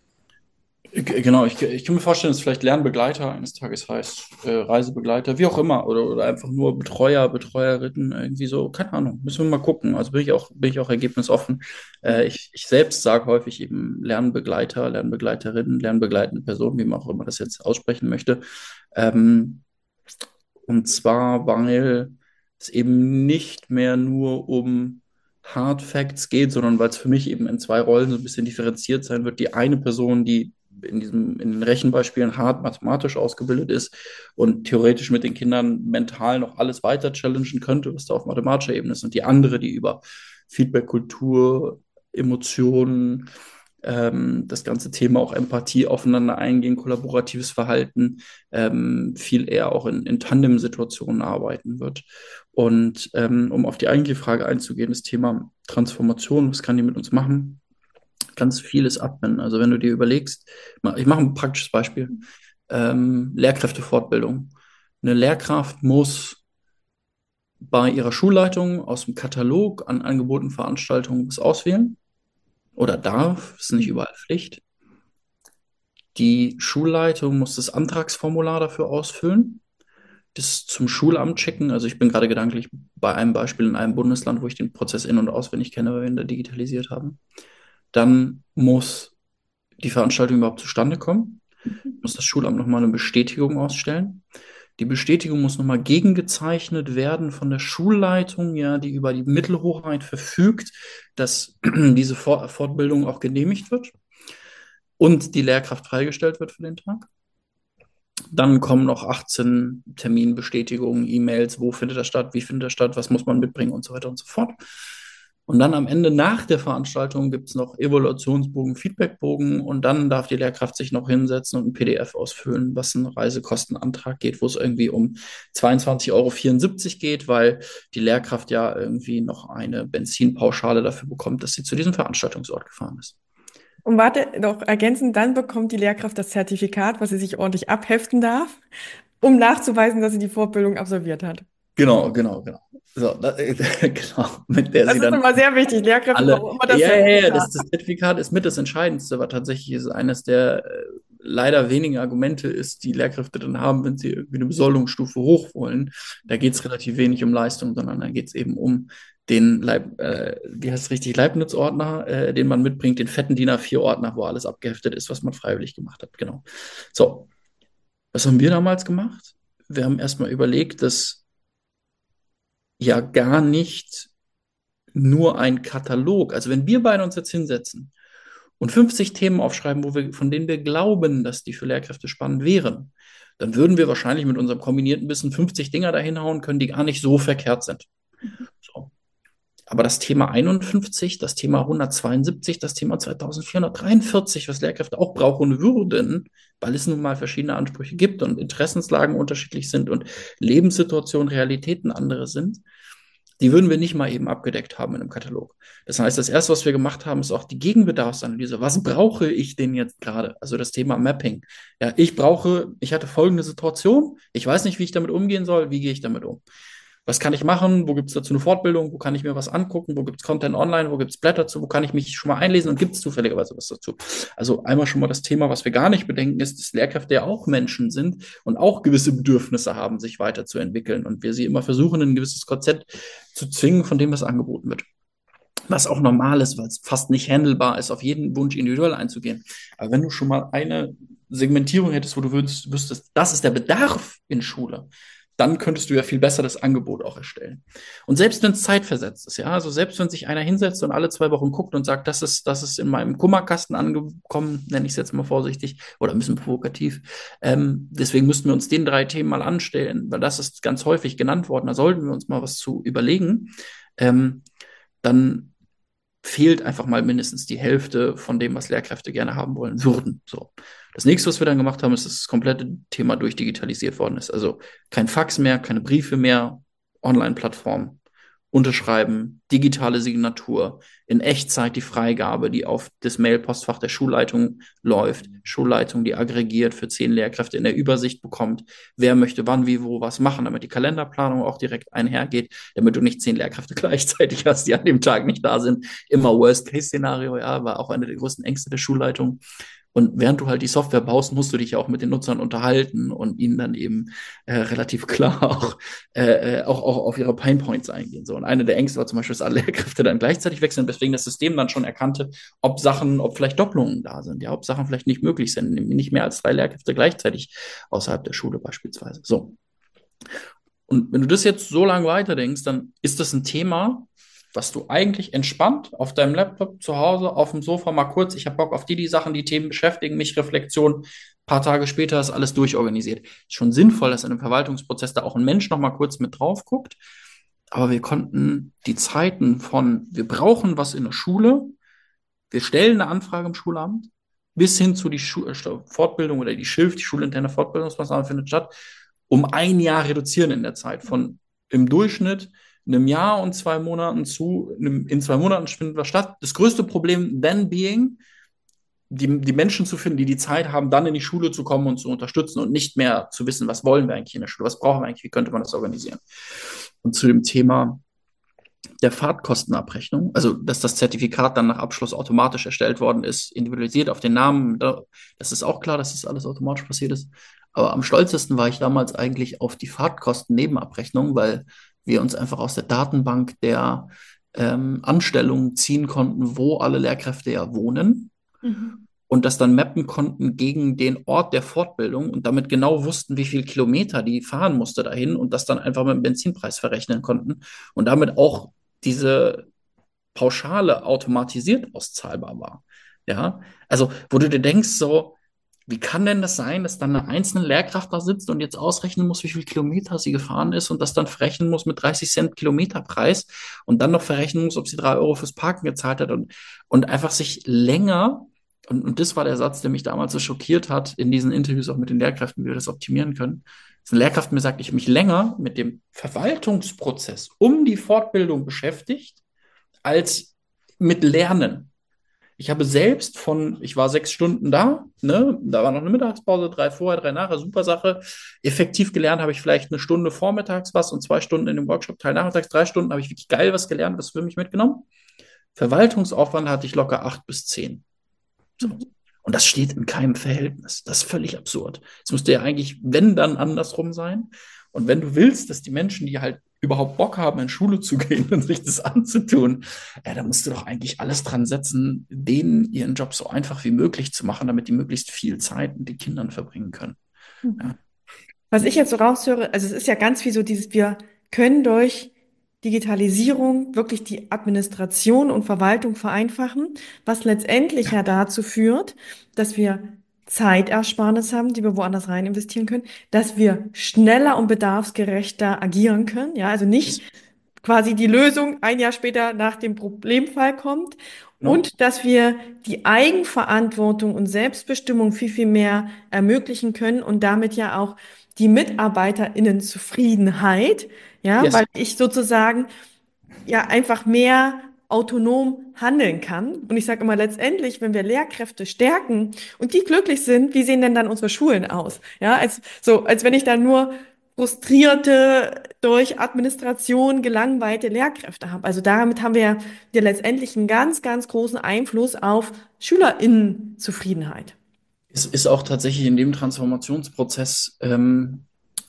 G- Genau, ich, ich kann mir vorstellen, dass vielleicht Lernbegleiter eines Tages heißt, äh, Reisebegleiter, wie auch immer, oder, oder einfach nur Betreuer, Betreuerinnen, irgendwie so, keine Ahnung, müssen wir mal gucken. Also bin ich auch, bin ich auch ergebnisoffen. Äh, ich, ich selbst sage häufig eben Lernbegleiter, Lernbegleiterinnen, lernbegleitende Personen, wie man auch immer das jetzt aussprechen möchte. Ähm, und zwar, weil es eben nicht mehr nur um Hard Facts geht, sondern weil es für mich eben in zwei Rollen so ein bisschen differenziert sein wird. Die eine Person, die in diesem, in den Rechenbeispielen hart mathematisch ausgebildet ist und theoretisch mit den Kindern mental noch alles weiter challengen könnte, was da auf mathematischer Ebene ist. Und die andere, die über Feedback-Kultur, Emotionen, ähm, das ganze Thema auch Empathie aufeinander eingehen, kollaboratives Verhalten, ähm, viel eher auch in, in Tandem-Situationen arbeiten wird. Und ähm, um auf die eigentliche Frage einzugehen, das Thema Transformation, was kann die mit uns machen? Ganz vieles Admin. Also wenn du dir überlegst, ich mache ein praktisches Beispiel, ähm, Lehrkräftefortbildung. Eine Lehrkraft muss bei ihrer Schulleitung aus dem Katalog an angebotenen Veranstaltungen was auswählen oder darf, ist nicht überall Pflicht. Die Schulleitung muss das Antragsformular dafür ausfüllen, das zum Schulamt schicken. Also ich bin gerade gedanklich bei einem Beispiel in einem Bundesland, wo ich den Prozess in- und auswendig kenne, weil wir ihn da digitalisiert haben. Dann muss die Veranstaltung überhaupt zustande kommen, muss das Schulamt nochmal eine Bestätigung ausstellen. Die Bestätigung muss nochmal gegengezeichnet werden von der Schulleitung, ja, die über die Mittelhoheit verfügt, dass diese Fortbildung auch genehmigt wird und die Lehrkraft freigestellt wird für den Tag. Dann kommen noch achtzehn Terminbestätigungen, E-Mails, wo findet das statt, wie findet das statt, was muss man mitbringen und so weiter und so fort. Und dann am Ende nach der Veranstaltung gibt es noch Evaluationsbogen, Feedbackbogen und dann darf die Lehrkraft sich noch hinsetzen und ein P D F ausfüllen, was einen Reisekostenantrag geht, wo es irgendwie um zweiundzwanzig Euro vierundsiebzig geht, weil die Lehrkraft ja irgendwie noch eine Benzinpauschale dafür bekommt, dass sie zu diesem Veranstaltungsort gefahren ist. Und warte, noch ergänzend, dann bekommt die Lehrkraft das Zertifikat, was sie sich ordentlich abheften darf, um nachzuweisen, dass sie die Fortbildung absolviert hat. Genau, genau, genau. So, da, genau, mit der Das sie ist dann immer sehr wichtig. Lehrkräfte alle. brauchen immer das Ja, ja, ja, das, Zertifikat. das Zertifikat ist mit das Entscheidendste, aber tatsächlich ist eines der äh, leider wenigen Argumente ist, die Lehrkräfte dann haben, wenn sie irgendwie eine Besoldungsstufe hoch wollen. Da geht es relativ wenig um Leistung, sondern da geht es eben um den Leib, äh, wie heißt es richtig, Leibniz-Ordner, äh, den man mitbringt, den fetten DIN A vier Ordner, wo alles abgeheftet ist, was man freiwillig gemacht hat. Genau. So, was haben wir damals gemacht? Wir haben erstmal überlegt, dass ja gar nicht nur ein Katalog, also wenn wir beide uns jetzt hinsetzen und fünfzig Themen aufschreiben, wo wir, von denen wir glauben, dass die für Lehrkräfte spannend wären, dann würden wir wahrscheinlich mit unserem kombinierten Wissen fünfzig Dinger dahin hauen können, die gar nicht so verkehrt sind. So. Aber das Thema einundfünfzig, das Thema hundertzweiundsiebzig, das Thema zweitausendvierhundertdreiundvierzig, was Lehrkräfte auch brauchen würden, weil es nun mal verschiedene Ansprüche gibt und Interessenslagen unterschiedlich sind und Lebenssituationen, Realitäten andere sind, die würden wir nicht mal eben abgedeckt haben in einem Katalog. Das heißt, das Erste, was wir gemacht haben, ist auch die Gegenbedarfsanalyse. Was brauche ich denn jetzt gerade? Also das Thema Mapping. Ja, ich brauche, ich hatte folgende Situation, ich weiß nicht, wie ich damit umgehen soll, wie gehe ich damit um? Was kann ich machen? Wo gibt es dazu eine Fortbildung? Wo kann ich mir was angucken? Wo gibt es Content online? Wo gibt es Blätter zu? Wo kann ich mich schon mal einlesen? Und gibt es zufälligerweise was dazu? Also einmal schon mal das Thema, was wir gar nicht bedenken, ist, dass Lehrkräfte ja auch Menschen sind und auch gewisse Bedürfnisse haben, sich weiterzuentwickeln. Und wir sie immer versuchen, in ein gewisses Konzept zu zwingen, von dem was angeboten wird. Was auch normal ist, weil es fast nicht handelbar ist, auf jeden Wunsch individuell einzugehen. Aber wenn du schon mal eine Segmentierung hättest, wo du wüsstest, das ist der Bedarf in Schule, dann könntest du ja viel besser das Angebot auch erstellen. Und selbst wenn es zeitversetzt ist, ja, also selbst wenn sich einer hinsetzt und alle zwei Wochen guckt und sagt, das ist, das ist in meinem Kummerkasten angekommen, nenne ich es jetzt mal vorsichtig oder ein bisschen provokativ. Ähm, deswegen müssten wir uns den drei Themen mal anstellen, weil das ist ganz häufig genannt worden. Da sollten wir uns mal was zu überlegen. Ähm, dann fehlt einfach mal mindestens die Hälfte von dem, was Lehrkräfte gerne haben wollen würden. So. Das nächste, was wir dann gemacht haben, ist, dass das komplette Thema durchdigitalisiert worden ist. Also kein Fax mehr, keine Briefe mehr, Online-Plattform, Unterschreiben, digitale Signatur, in Echtzeit die Freigabe, die auf das Mail-Postfach der Schulleitung läuft. Schulleitung, die aggregiert für zehn Lehrkräfte in der Übersicht bekommt, wer möchte wann, wie, wo, was machen, damit die Kalenderplanung auch direkt einhergeht, damit du nicht zehn Lehrkräfte gleichzeitig hast, die an dem Tag nicht da sind. Immer Worst-Case-Szenario, ja, war auch eine der größten Ängste der Schulleitung. Und während du halt die Software baust, musst du dich ja auch mit den Nutzern unterhalten und ihnen dann eben äh, relativ klar auch, äh, auch, auch auf ihre Painpoints eingehen. So. Und eine der Ängste war zum Beispiel, dass alle Lehrkräfte dann gleichzeitig wechseln, weswegen das System dann schon erkannte, ob Sachen, ob vielleicht Doppelungen da sind, ja, ob Sachen vielleicht nicht möglich sind, nicht mehr als drei Lehrkräfte gleichzeitig außerhalb der Schule beispielsweise. So. Und wenn du das jetzt so lange weiterdenkst, dann ist das ein Thema, was du eigentlich entspannt auf deinem Laptop zu Hause, auf dem Sofa mal kurz, ich habe Bock auf die, die Sachen, die Themen beschäftigen mich, Reflexion, ein paar Tage später ist alles durchorganisiert. Ist schon sinnvoll, dass in einem Verwaltungsprozess da auch ein Mensch noch mal kurz mit drauf guckt, aber wir konnten die Zeiten von, wir brauchen was in der Schule, wir stellen eine Anfrage im Schulamt, bis hin zu die Schu Fortbildung oder die Schilf, die schulinterne Fortbildungsmaßnahme findet statt, um ein Jahr reduzieren in der Zeit. Von im Durchschnitt einem Jahr und zwei Monaten zu, einem, in zwei Monaten findet was statt. Das größte Problem then being, die, die Menschen zu finden, die die Zeit haben, dann in die Schule zu kommen und zu unterstützen und nicht mehr zu wissen, was wollen wir eigentlich in der Schule, was brauchen wir eigentlich, wie könnte man das organisieren. Und zu dem Thema der Fahrtkostenabrechnung, also dass das Zertifikat dann nach Abschluss automatisch erstellt worden ist, individualisiert auf den Namen, das ist auch klar, dass das alles automatisch passiert ist. Aber am stolzesten war ich damals eigentlich auf die Fahrtkosten-Nebenabrechnung, weil wir uns einfach aus der Datenbank der ähm, Anstellungen ziehen konnten, wo alle Lehrkräfte ja wohnen. Mhm. Und das dann mappen konnten gegen den Ort der Fortbildung und damit genau wussten, wie viel Kilometer die fahren musste dahin und das dann einfach mit dem Benzinpreis verrechnen konnten und damit auch diese Pauschale automatisiert auszahlbar war. Ja, also wo du dir denkst, so, wie kann denn das sein, dass dann eine einzelne Lehrkraft da sitzt und jetzt ausrechnen muss, wie viel Kilometer sie gefahren ist und das dann verrechnen muss mit dreißig Cent Kilometerpreis und dann noch verrechnen muss, ob sie drei Euro fürs Parken gezahlt hat und, und einfach sich länger, und, und das war der Satz, der mich damals so schockiert hat, in diesen Interviews auch mit den Lehrkräften, wie wir das optimieren können, dass eine Lehrkraft mir sagt, ich habe mich länger mit dem Verwaltungsprozess um die Fortbildung beschäftigt, als mit Lernen. Ich habe selbst von, ich war sechs Stunden da, ne, da war noch eine Mittagspause, drei vorher, drei nachher, super Sache. Effektiv gelernt habe ich vielleicht eine Stunde vormittags was und zwei Stunden in dem Workshop-Teil nachmittags, drei Stunden habe ich wirklich geil was gelernt, was für mich mitgenommen. Verwaltungsaufwand hatte ich locker acht bis zehn. So. Mhm. Und das steht in keinem Verhältnis. Das ist völlig absurd. Es müsste ja eigentlich, wenn, dann andersrum sein. Und wenn du willst, dass die Menschen, die halt überhaupt Bock haben, in Schule zu gehen und sich das anzutun, ja, da musst du doch eigentlich alles dran setzen, denen ihren Job so einfach wie möglich zu machen, damit die möglichst viel Zeit mit den Kindern verbringen können. Ja. Mhm. Was ich jetzt so raushöre, also es ist ja ganz viel so dieses, wir können durch Digitalisierung wirklich die Administration und Verwaltung vereinfachen, was letztendlich ja dazu führt, dass wir Zeitersparnis haben, die wir woanders rein investieren können, dass wir schneller und bedarfsgerechter agieren können, ja, also nicht Ist, quasi die Lösung ein Jahr später nach dem Problemfall kommt ne? und dass wir die Eigenverantwortung und Selbstbestimmung viel, viel mehr ermöglichen können und damit ja auch die MitarbeiterInnenzufriedenheit, ja, Yes. weil ich sozusagen ja einfach mehr autonom handeln kann. Und ich sage immer letztendlich, wenn wir Lehrkräfte stärken und die glücklich sind, wie sehen denn dann unsere Schulen aus? Ja, als so, als wenn ich dann nur frustrierte, durch Administration gelangweilte Lehrkräfte habe. Also damit haben wir ja letztendlich einen ganz, ganz großen Einfluss auf SchülerInnenzufriedenheit. Es ist auch tatsächlich in dem Transformationsprozess ähm,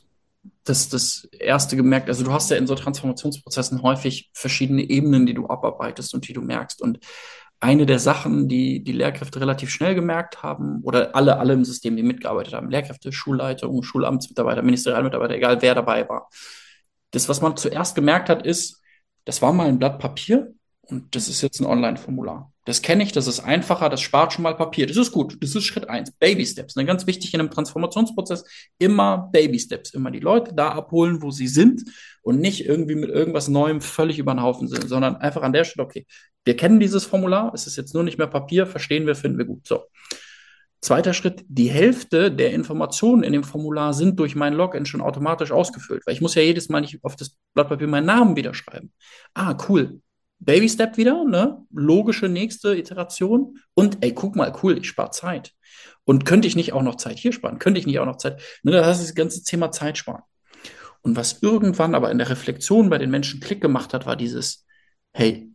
das, das erste gemerkt. Also du hast ja in so Transformationsprozessen häufig verschiedene Ebenen, die du abarbeitest und die du merkst. Und eine der Sachen, die die Lehrkräfte relativ schnell gemerkt haben, oder alle, alle im System, die mitgearbeitet haben, Lehrkräfte, Schulleitung, Schulamtsmitarbeiter, Ministerialmitarbeiter, egal wer dabei war. Das, was man zuerst gemerkt hat, ist, das war mal ein Blatt Papier und das ist jetzt ein Online-Formular. Das kenne ich, das ist einfacher, das spart schon mal Papier. Das ist gut, das ist Schritt eins. Baby Steps, ne? Ganz wichtig in einem Transformationsprozess, immer Baby Steps, immer die Leute da abholen, wo sie sind und nicht irgendwie mit irgendwas Neuem völlig über den Haufen sind, sondern einfach an der Stelle, okay, wir kennen dieses Formular, es ist jetzt nur nicht mehr Papier, verstehen wir, finden wir gut. So. Zweiter Schritt, die Hälfte der Informationen in dem Formular sind durch mein Login schon automatisch ausgefüllt, weil ich muss ja jedes Mal nicht auf das Blatt Papier meinen Namen wieder schreiben. Ah, cool. Baby Step wieder, ne? Logische nächste Iteration. Und ey, guck mal, cool, ich spare Zeit. Und könnte ich nicht auch noch Zeit hier sparen? Könnte ich nicht auch noch Zeit? Ne, da hast du das ganze Thema Zeit sparen. Und was irgendwann aber in der Reflexion bei den Menschen Klick gemacht hat, war dieses, hey,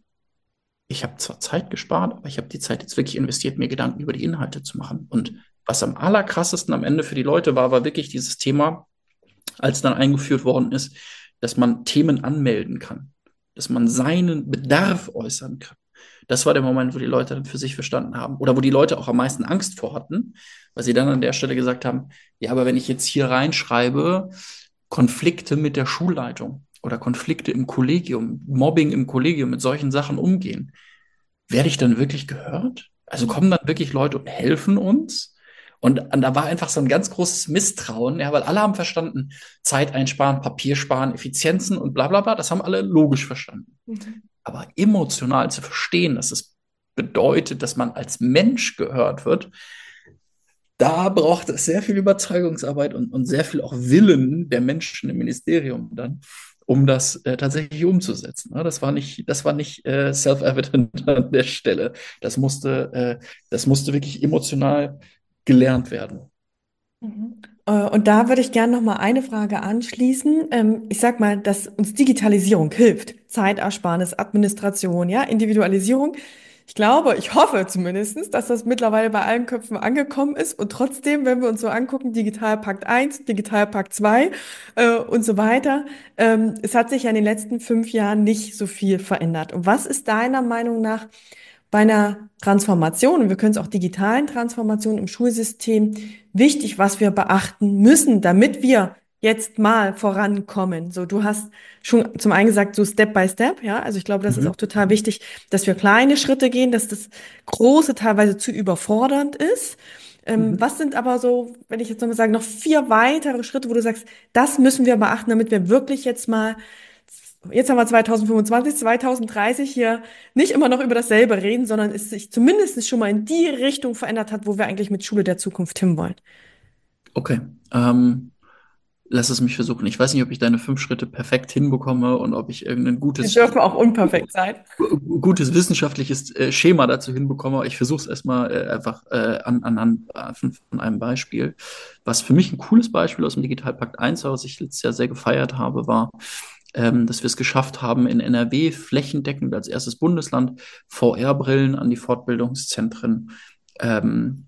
ich habe zwar Zeit gespart, aber ich habe die Zeit jetzt wirklich investiert, mir Gedanken über die Inhalte zu machen. Und was am allerkrassesten am Ende für die Leute war, war wirklich dieses Thema, als dann eingeführt worden ist, dass man Themen anmelden kann, dass man seinen Bedarf äußern kann. Das war der Moment, wo die Leute dann für sich verstanden haben oder wo die Leute auch am meisten Angst vor hatten, weil sie dann an der Stelle gesagt haben, ja, aber wenn ich jetzt hier reinschreibe, Konflikte mit der Schulleitung oder Konflikte im Kollegium, Mobbing im Kollegium, mit solchen Sachen umgehen, werde ich dann wirklich gehört? Also kommen dann wirklich Leute und helfen uns? Und, und da war einfach so ein ganz großes Misstrauen, ja, weil alle haben verstanden, Zeit einsparen, Papier sparen, Effizienzen und bla bla bla, das haben alle logisch verstanden. Mhm. Aber emotional zu verstehen, dass es bedeutet, dass man als Mensch gehört wird, da braucht es sehr viel Überzeugungsarbeit und, und sehr viel auch Willen der Menschen im Ministerium dann, um das äh, tatsächlich umzusetzen. Ne? Das war nicht, das war nicht äh, self-evident an der Stelle. Das musste, äh, das musste wirklich emotional gelernt werden. Mhm. Äh, Und da würde ich gerne noch mal eine Frage anschließen. Ähm, Ich sag mal, dass uns Digitalisierung hilft. Zeitersparnis, Administration, ja, Individualisierung. Ich glaube, ich hoffe zumindestens, dass das mittlerweile bei allen Köpfen angekommen ist. Und trotzdem, wenn wir uns so angucken, Digitalpakt eins, Digitalpakt zwei äh, und so weiter, ähm, es hat sich ja in den letzten fünf Jahren nicht so viel verändert. Und was ist deiner Meinung nach bei einer Transformation, und wir können es auch digitalen Transformationen im Schulsystem, wichtig, was wir beachten müssen, damit wir jetzt mal vorankommen? So, du hast schon zum einen gesagt, so Step by Step, ja. Also ich glaube, das ist Mhm. auch total wichtig, dass wir kleine Schritte gehen, dass das Große teilweise zu überfordernd ist. Ähm, Mhm. was sind aber so, wenn ich jetzt nochmal sage, noch vier weitere Schritte, wo du sagst, das müssen wir beachten, damit wir wirklich jetzt mal, jetzt haben wir zwanzig fünfundzwanzig, zwanzig dreißig hier nicht immer noch über dasselbe reden, sondern es sich zumindest schon mal in die Richtung verändert hat, wo wir eigentlich mit Schule der Zukunft hinwollen. Okay. Ähm, lass es mich versuchen. Ich weiß nicht, ob ich deine fünf Schritte perfekt hinbekomme und ob ich irgendein Sie gutes, dürfen auch unperfekt sein. gutes wissenschaftliches äh, Schema dazu hinbekomme. Ich versuche es erstmal äh, einfach äh, an, anhand äh, von, von einem Beispiel. Was für mich ein cooles Beispiel aus dem Digitalpakt eins war, was ich letztes Jahr sehr gefeiert habe, war, ähm, dass wir es geschafft haben, in N R W flächendeckend als erstes Bundesland V R-Brillen an die Fortbildungszentren ähm,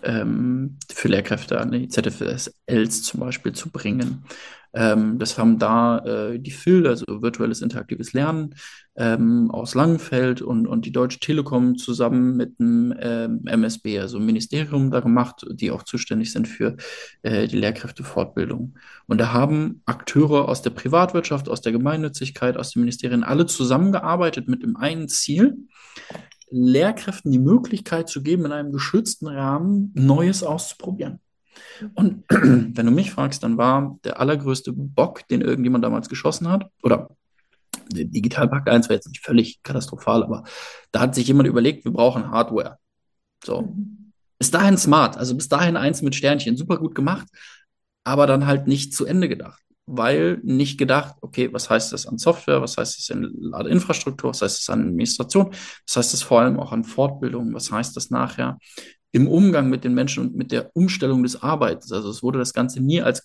ähm, für Lehrkräfte, an die Z F S Ls zum Beispiel zu bringen. Ähm, das haben da äh, die F I L, also virtuelles interaktives Lernen, ähm, aus Langenfeld und, und die Deutsche Telekom zusammen mit dem ähm, M S B, also Ministerium, da gemacht, die auch zuständig sind für äh, die Lehrkräftefortbildung. Und da haben Akteure aus der Privatwirtschaft, aus der Gemeinnützigkeit, aus den Ministerien alle zusammengearbeitet mit dem einen Ziel, Lehrkräften die Möglichkeit zu geben, in einem geschützten Rahmen Neues auszuprobieren. Und wenn du mich fragst, dann war der allergrößte Bock, den irgendjemand damals geschossen hat, oder der Digitalpakt eins war jetzt nicht völlig katastrophal, aber da hat sich jemand überlegt, wir brauchen Hardware. So. Mhm. Bis dahin smart, also bis dahin eins mit Sternchen, super gut gemacht, aber dann halt nicht zu Ende gedacht. Weil nicht gedacht, okay, was heißt das an Software, was heißt das in Ladeinfrastruktur, was heißt das an Administration, was heißt das vor allem auch an Fortbildung, was heißt das nachher im Umgang mit den Menschen und mit der Umstellung des Arbeits. Also es wurde das Ganze nie als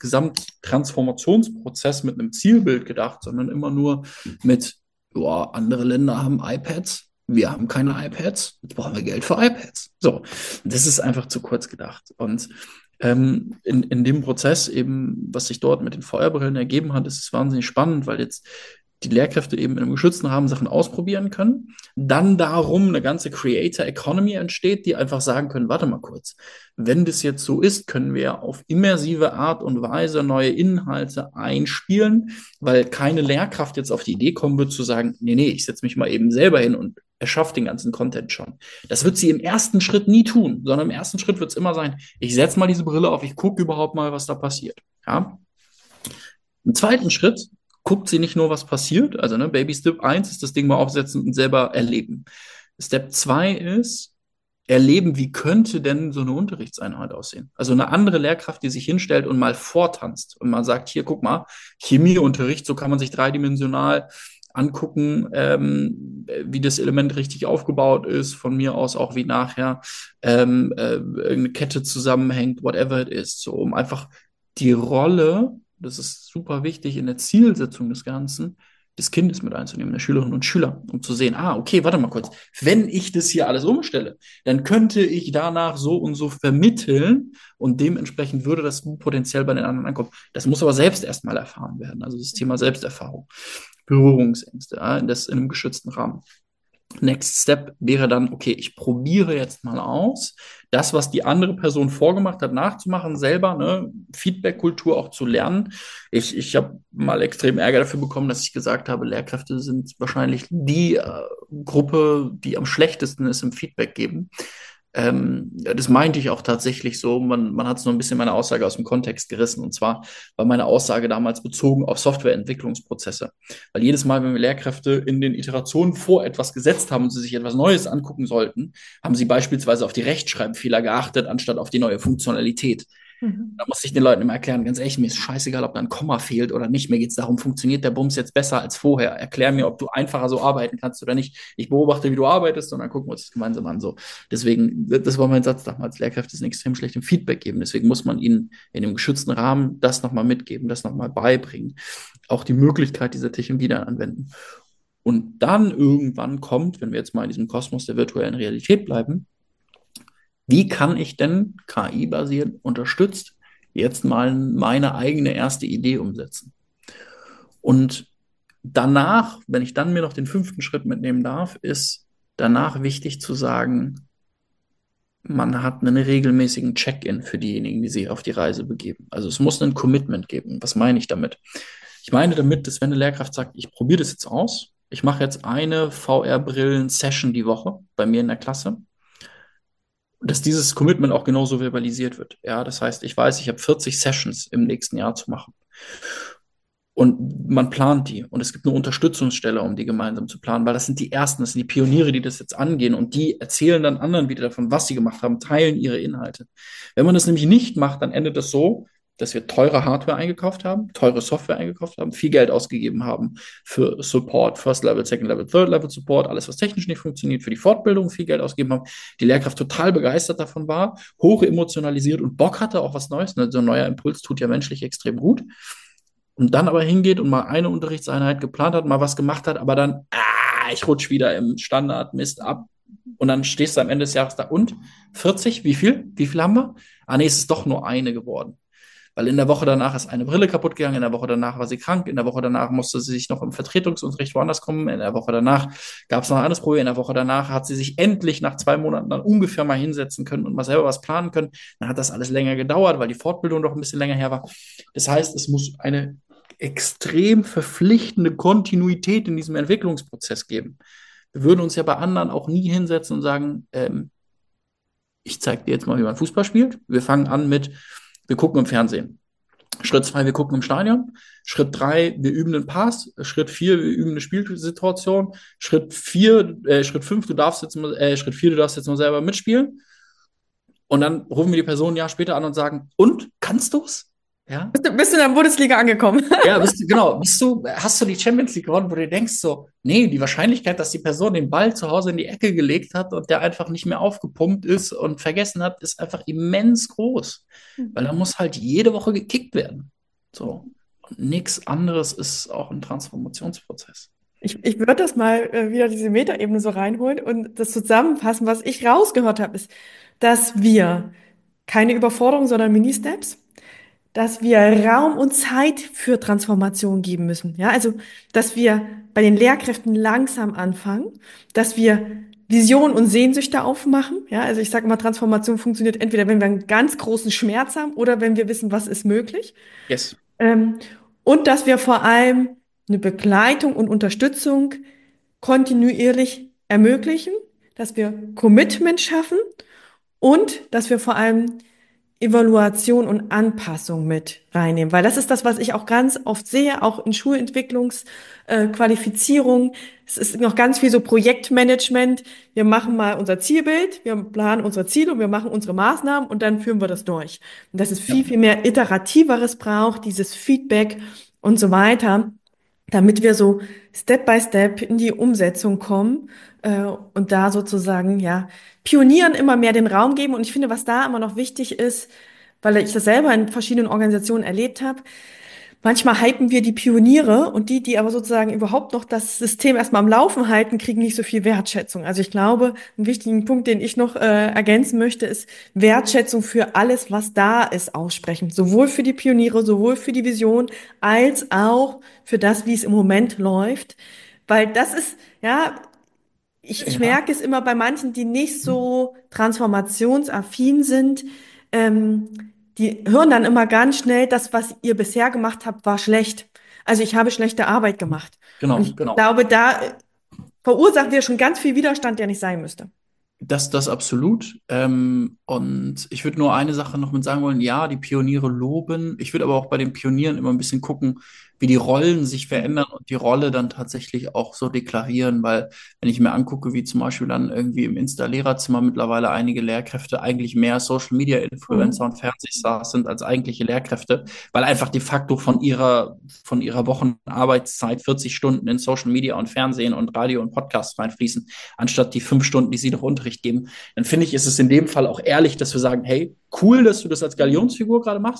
Gesamttransformationsprozess mit einem Zielbild gedacht, sondern immer nur mit, boah, andere Länder haben iPads, wir haben keine iPads, jetzt brauchen wir Geld für iPads. So, das ist einfach zu kurz gedacht. Und ähm, in, in dem Prozess eben, was sich dort mit den Feuerbrillen ergeben hat, ist es wahnsinnig spannend, weil jetzt die Lehrkräfte eben in einem geschützten Rahmen Sachen ausprobieren können. Dann darum eine ganze Creator Economy entsteht, die einfach sagen können, warte mal kurz, wenn das jetzt so ist, können wir auf immersive Art und Weise neue Inhalte einspielen, weil keine Lehrkraft jetzt auf die Idee kommen wird zu sagen, nee, nee, ich setze mich mal eben selber hin und erschaffe den ganzen Content schon. Das wird sie im ersten Schritt nie tun, sondern im ersten Schritt wird es immer sein, ich setze mal diese Brille auf, ich gucke überhaupt mal, was da passiert. Ja? Im zweiten Schritt guckt sie nicht nur, was passiert. Also ne, Baby Step eins ist das Ding mal aufsetzen und selber erleben. Step zwei ist erleben, wie könnte denn so eine Unterrichtseinheit aussehen. Also eine andere Lehrkraft, die sich hinstellt und mal vortanzt und mal sagt, hier, guck mal, Chemieunterricht, so kann man sich dreidimensional angucken, ähm, wie das Element richtig aufgebaut ist, von mir aus auch wie nachher ähm, äh, irgendeine Kette zusammenhängt, whatever it is, so um einfach die Rolle, das ist super wichtig in der Zielsetzung des Ganzen, des Kindes mit einzunehmen, der Schülerinnen und Schüler, um zu sehen, ah, okay, warte mal kurz, wenn ich das hier alles umstelle, dann könnte ich danach so und so vermitteln und dementsprechend würde das potenziell bei den anderen ankommen. Das muss aber selbst erstmal erfahren werden, also das Thema Selbsterfahrung, Berührungsängste, ja, das in einem geschützten Rahmen. Next Step wäre dann, okay, ich probiere jetzt mal aus, das, was die andere Person vorgemacht hat, nachzumachen, selber, ne, Feedback-Kultur auch zu lernen. Ich, ich habe mal extrem Ärger dafür bekommen, dass ich gesagt habe, Lehrkräfte sind wahrscheinlich die äh, Gruppe, die am schlechtesten ist im Feedback geben. Ähm, ja, das meinte ich auch tatsächlich so. Man, man hat es nur ein bisschen meine Aussage aus dem Kontext gerissen. Und zwar war meine Aussage damals bezogen auf Softwareentwicklungsprozesse. Weil jedes Mal, wenn wir Lehrkräfte in den Iterationen vor etwas gesetzt haben und sie sich etwas Neues angucken sollten, haben sie beispielsweise auf die Rechtschreibfehler geachtet, anstatt auf die neue Funktionalität. Mhm. Da muss ich den Leuten immer erklären, ganz ehrlich, mir ist scheißegal, ob da ein Komma fehlt oder nicht. Mir geht es darum, funktioniert der Bums jetzt besser als vorher? Erklär mir, ob du einfacher so arbeiten kannst oder nicht. Ich beobachte, wie du arbeitest und dann gucken wir uns das gemeinsam an. So. Deswegen, das war mein Satz damals. Lehrkräfte sind extrem schlecht im Feedback geben. Deswegen muss man ihnen in dem geschützten Rahmen das nochmal mitgeben, das nochmal beibringen. Auch die Möglichkeit dieser Technologie dann anwenden. Und dann irgendwann kommt, wenn wir jetzt mal in diesem Kosmos der virtuellen Realität bleiben, wie kann ich denn K I-basiert unterstützt jetzt mal meine eigene erste Idee umsetzen? Und danach, wenn ich dann mir noch den fünften Schritt mitnehmen darf, ist danach wichtig zu sagen, man hat einen regelmäßigen Check-in für diejenigen, die sich auf die Reise begeben. Also es muss ein Commitment geben. Was meine ich damit? Ich meine damit, dass wenn eine Lehrkraft sagt, ich probiere das jetzt aus, ich mache jetzt eine V R-Brillen-Session die Woche bei mir in der Klasse, dass dieses Commitment auch genauso verbalisiert wird. Ja, das heißt, ich weiß, ich habe vierzig Sessions im nächsten Jahr zu machen. Und man plant die. Und es gibt eine Unterstützungsstelle, um die gemeinsam zu planen, weil das sind die Ersten, das sind die Pioniere, die das jetzt angehen. Und die erzählen dann anderen wieder davon, was sie gemacht haben, teilen ihre Inhalte. Wenn man das nämlich nicht macht, dann endet das so, dass wir teure Hardware eingekauft haben, teure Software eingekauft haben, viel Geld ausgegeben haben für Support, First Level, Second Level, Third Level Support, alles, was technisch nicht funktioniert, für die Fortbildung viel Geld ausgegeben haben, die Lehrkraft total begeistert davon war, hoch emotionalisiert und Bock hatte auf was Neues. So ein neuer Impuls tut ja menschlich extrem gut. Und dann aber hingeht und mal eine Unterrichtseinheit geplant hat, mal was gemacht hat, aber dann, ah, ich rutsch wieder im Standard Mist ab. Und dann stehst du am Ende des Jahres da und vierzig, wie viel? Wie viel haben wir? Ah, nee, es ist doch nur eine geworden. Weil in der Woche danach ist eine Brille kaputt gegangen, in der Woche danach war sie krank, in der Woche danach musste sie sich noch im Vertretungsunterricht woanders kommen, in der Woche danach gab es noch ein anderes Problem, in der Woche danach hat sie sich endlich nach zwei Monaten dann ungefähr mal hinsetzen können und mal selber was planen können. Dann hat das alles länger gedauert, weil die Fortbildung doch ein bisschen länger her war. Das heißt, es muss eine extrem verpflichtende Kontinuität in diesem Entwicklungsprozess geben. Wir würden uns ja bei anderen auch nie hinsetzen und sagen, ähm, ich zeige dir jetzt mal, wie man Fußball spielt. Wir fangen an mit, wir gucken im Fernsehen. Schritt zwei, wir gucken im Stadion. Schritt drei, wir üben den Pass. Schritt vier, wir üben eine Spielsituation. Schritt vier, äh, Schritt fünf, du darfst jetzt mal, äh, Schritt vier, du darfst jetzt mal selber mitspielen. Und dann rufen wir die Person ein Jahr später an und sagen, und, kannst du's? Ja? Bist du, bist du in der Bundesliga angekommen? Ja, bist du, genau. Bist du, hast du die Champions League gewonnen, wo du denkst so, nee, die Wahrscheinlichkeit, dass die Person den Ball zu Hause in die Ecke gelegt hat und der einfach nicht mehr aufgepumpt ist und vergessen hat, ist einfach immens groß. Weil da muss halt jede Woche gekickt werden. So. Und nichts anderes ist auch ein Transformationsprozess. Ich, ich würde das mal äh, wieder diese Metaebene so reinholen und das zusammenfassen. Was ich rausgehört habe, ist, dass wir keine Überforderung, sondern Mini-Steps, dass wir Raum und Zeit für Transformation geben müssen. Ja, also, dass wir bei den Lehrkräften langsam anfangen, dass wir Visionen und Sehnsüchte aufmachen. Ja, also ich sage immer, Transformation funktioniert entweder, wenn wir einen ganz großen Schmerz haben oder wenn wir wissen, was ist möglich. Yes. Ähm, und dass wir vor allem eine Begleitung und Unterstützung kontinuierlich ermöglichen, dass wir Commitment schaffen und dass wir vor allem Evaluation und Anpassung mit reinnehmen, weil das ist das, was ich auch ganz oft sehe, auch in Schulentwicklungsqualifizierung. Äh, es ist noch ganz viel so Projektmanagement. Wir machen mal unser Zielbild, wir planen unsere Ziele und wir machen unsere Maßnahmen und dann führen wir das durch. Und dass es viel, Ja. viel mehr Iterativeres braucht, dieses Feedback und so weiter, damit wir so Step by Step in die Umsetzung kommen äh, und da sozusagen, ja, Pionieren immer mehr den Raum geben. Und ich finde, was da immer noch wichtig ist, weil ich das selber in verschiedenen Organisationen erlebt habe, manchmal hypen wir die Pioniere und die, die aber sozusagen überhaupt noch das System erstmal am Laufen halten, kriegen nicht so viel Wertschätzung. Also ich glaube, einen wichtigen Punkt, den ich noch äh, ergänzen möchte, ist Wertschätzung für alles, was da ist, aussprechen. Sowohl für die Pioniere, sowohl für die Vision, als auch für das, wie es im Moment läuft. Weil das ist, ja, ich, ich Ja. merke es immer bei manchen, die nicht so transformationsaffin sind, ähm, die hören dann immer ganz schnell, das, was ihr bisher gemacht habt, war schlecht. Also ich habe schlechte Arbeit gemacht. Und Genau, ich genau. glaube, da äh, verursachen wir schon ganz viel Widerstand, der nicht sein müsste. Das, das absolut. Ähm, und ich würde nur eine Sache noch mit sagen wollen. Ja, die Pioniere loben. Ich würde aber auch bei den Pionieren immer ein bisschen gucken, wie die Rollen sich verändern und die Rolle dann tatsächlich auch so deklarieren. Weil wenn ich mir angucke, wie zum Beispiel dann irgendwie im Insta-Lehrerzimmer mittlerweile einige Lehrkräfte eigentlich mehr Social-Media-Influencer Mhm. und Fernsehstars sind als eigentliche Lehrkräfte, weil einfach de facto von ihrer, von ihrer Wochenarbeitszeit vierzig Stunden in Social Media und Fernsehen und Radio und Podcasts reinfließen, anstatt die fünf Stunden, die sie noch Unterricht geben, dann finde ich, ist es in dem Fall auch ehrlich, dass wir sagen, hey, cool, dass du das als Galionsfigur gerade machst,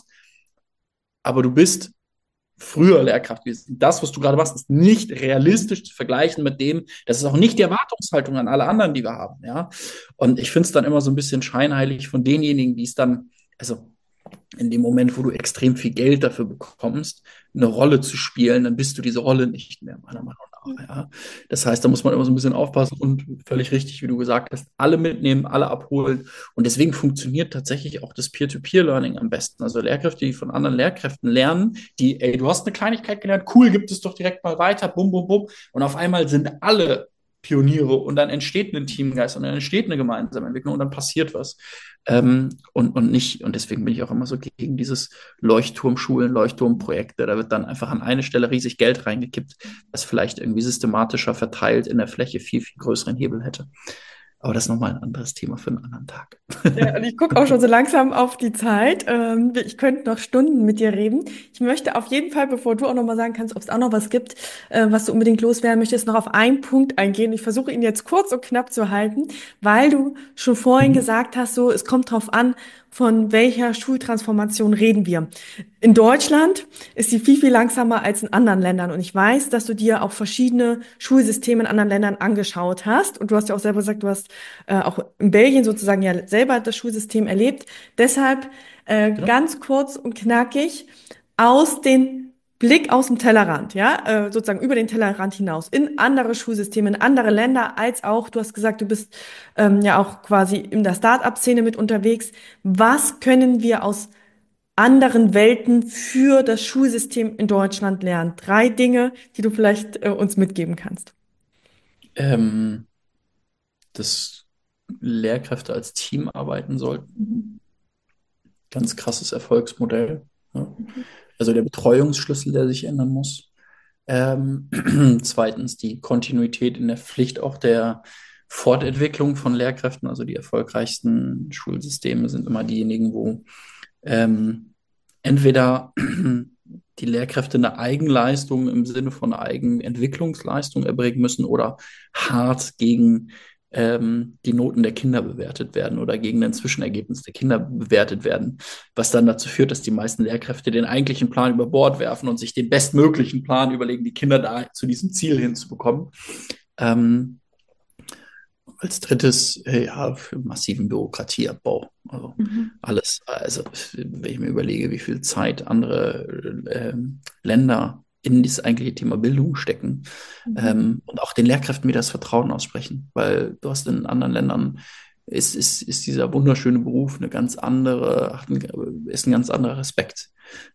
aber du bist früher Lehrkraft gewesen. Das, was du gerade machst, ist nicht realistisch zu vergleichen mit dem, das ist auch nicht die Erwartungshaltung an alle anderen, die wir haben, ja. Und ich finde es dann immer so ein bisschen scheinheilig von denjenigen, die es dann, also in dem Moment, wo du extrem viel Geld dafür bekommst, eine Rolle zu spielen, dann bist du diese Rolle nicht mehr, meiner Meinung nach. Ja. Das heißt, da muss man immer so ein bisschen aufpassen und völlig richtig, wie du gesagt hast, alle mitnehmen, alle abholen. Und deswegen funktioniert tatsächlich auch das Peer-to-Peer-Learning am besten. Also Lehrkräfte, die von anderen Lehrkräften lernen, die, ey, du hast eine Kleinigkeit gelernt, cool, gibt es doch direkt mal weiter, bum, bum, bum. Und auf einmal sind alle Pioniere und dann entsteht ein Teamgeist und dann entsteht eine gemeinsame Entwicklung und dann passiert was. Ähm, und, und nicht, und deswegen bin ich auch immer so gegen dieses Leuchtturmschulen, Leuchtturmprojekte. Da wird dann einfach an eine Stelle riesig Geld reingekippt, das vielleicht irgendwie systematischer verteilt in der Fläche viel, viel größeren Hebel hätte. Aber das ist nochmal ein anderes Thema für einen anderen Tag. Ja, und ich gucke auch schon so langsam auf die Zeit. Ähm, ich könnte noch Stunden mit dir reden. Ich möchte auf jeden Fall, bevor du auch noch mal sagen kannst, ob es auch noch was gibt, äh, was du unbedingt loswerden möchtest, noch auf einen Punkt eingehen. Ich versuche ihn jetzt kurz und knapp zu halten, weil du schon vorhin Mhm. gesagt hast, so, es kommt drauf an, von welcher Schultransformation reden wir. In Deutschland ist sie viel, viel langsamer als in anderen Ländern. Und ich weiß, dass du dir auch verschiedene Schulsysteme in anderen Ländern angeschaut hast. Und du hast ja auch selber gesagt, du hast äh, auch in Belgien sozusagen ja selber das Schulsystem erlebt. Deshalb äh, Genau. ganz kurz und knackig aus den Blick aus dem Tellerrand, ja, äh, sozusagen über den Tellerrand hinaus, in andere Schulsysteme, in andere Länder, als auch, du hast gesagt, du bist ähm, ja auch quasi in der Start-up-Szene mit unterwegs. Was können wir aus anderen Welten für das Schulsystem in Deutschland lernen? Drei Dinge, die du vielleicht äh, uns mitgeben kannst. Ähm, dass Lehrkräfte als Team arbeiten sollten. Mhm. Ganz krasses Erfolgsmodell. Ja. Mhm. Also der Betreuungsschlüssel, der sich ändern muss. Ähm, zweitens die Kontinuität in der Pflicht auch der Fortentwicklung von Lehrkräften. Also die erfolgreichsten Schulsysteme sind immer diejenigen, wo ähm, entweder die Lehrkräfte eine Eigenleistung im Sinne von Eigenentwicklungsleistung erbringen müssen oder hart gegen ähm, die Noten der Kinder bewertet werden oder gegen ein Zwischenergebnis der Kinder bewertet werden, was dann dazu führt, dass die meisten Lehrkräfte den eigentlichen Plan über Bord werfen und sich den bestmöglichen Plan überlegen, die Kinder da zu diesem Ziel hinzubekommen. Ähm, als drittes, äh, ja, für massiven Bürokratieabbau. Also Mhm. alles, also wenn ich mir überlege, wie viel Zeit andere ähm, Länder in dieses eigentliche Thema Bildung stecken Mhm. ähm, und auch den Lehrkräften wieder das Vertrauen aussprechen, weil du hast in anderen Ländern ist, ist, ist dieser wunderschöne Beruf eine ganz andere, hat ein, ist ein ganz anderer Respekt.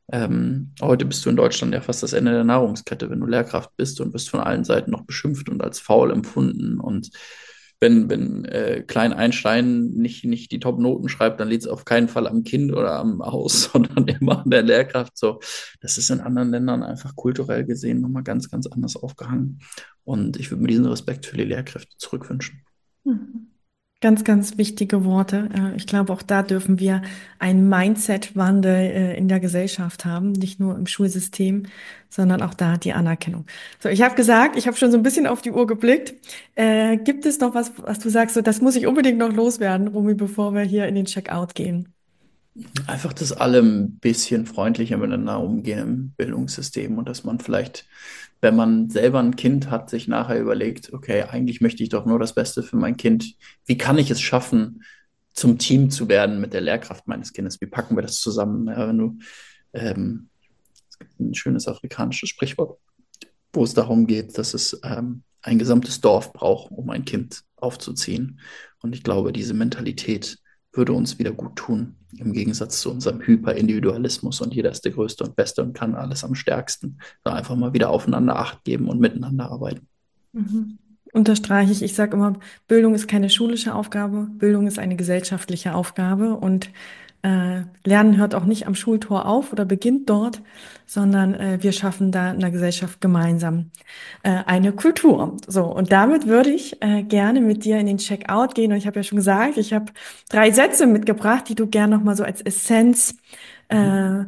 Ähm, heute bist du in Deutschland ja fast das Ende der Nahrungskette, wenn du Lehrkraft bist und wirst von allen Seiten noch beschimpft und als faul empfunden. Und wenn, wenn äh, Klein Einstein nicht, nicht die Top-Noten schreibt, dann liegt es auf keinen Fall am Kind oder am Haus, sondern immer an der Lehrkraft. So, das ist in anderen Ländern einfach kulturell gesehen nochmal ganz, ganz anders aufgehangen. Und ich würde mir diesen Respekt für die Lehrkräfte zurückwünschen. Mhm. Ganz, ganz wichtige Worte. Äh, Ich glaube, auch da dürfen wir einen Mindset-Wandel äh, in der Gesellschaft haben, nicht nur im Schulsystem, sondern auch da die Anerkennung. So, ich habe gesagt, ich habe schon so ein bisschen auf die Uhr geblickt. Äh, gibt es noch was, was du sagst, so, das muss ich unbedingt noch loswerden, Romy, bevor wir hier in den Checkout gehen? Einfach, dass alle ein bisschen freundlicher miteinander umgehen im Bildungssystem und dass man vielleicht, wenn man selber ein Kind hat, sich nachher überlegt, okay, eigentlich möchte ich doch nur das Beste für mein Kind. Wie kann ich es schaffen, zum Team zu werden mit der Lehrkraft meines Kindes? Wie packen wir das zusammen? Ja, wenn du, ähm, es gibt ein schönes afrikanisches Sprichwort, wo es darum geht, dass es ähm, ein gesamtes Dorf braucht, um ein Kind aufzuziehen. Und ich glaube, diese Mentalität würde uns wieder gut tun, im Gegensatz zu unserem Hyperindividualismus und jeder ist der Größte und Beste und kann alles am stärksten. Da einfach mal wieder aufeinander Acht geben und miteinander arbeiten. Mhm. Unterstreiche ich. Ich sage immer, Bildung ist keine schulische Aufgabe, Bildung ist eine gesellschaftliche Aufgabe und äh, Lernen hört auch nicht am Schultor auf oder beginnt dort, sondern äh, wir schaffen da in der Gesellschaft gemeinsam äh, eine Kultur. So, und damit würde ich äh, gerne mit dir in den Checkout gehen. Und ich habe ja schon gesagt, ich habe drei Sätze mitgebracht, die du gerne noch mal so als Essenz Mhm. äh,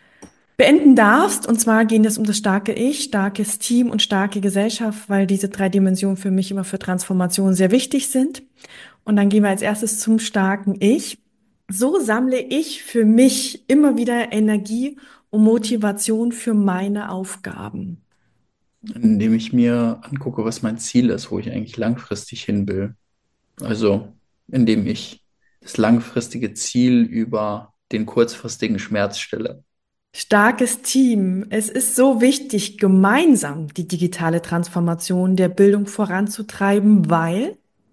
beenden darfst. Und zwar gehen es um das starke Ich, starkes Team und starke Gesellschaft, weil diese drei Dimensionen für mich immer für Transformation sehr wichtig sind. Und dann gehen wir als erstes zum starken Ich. So sammle ich für mich immer wieder Energie und Motivation für meine Aufgaben. Indem ich mir angucke, was mein Ziel ist, wo ich eigentlich langfristig hin will. Also, indem ich das langfristige Ziel über den kurzfristigen Schmerz stelle. Starkes Team. Es ist so wichtig, gemeinsam die digitale Transformation der Bildung voranzutreiben, weil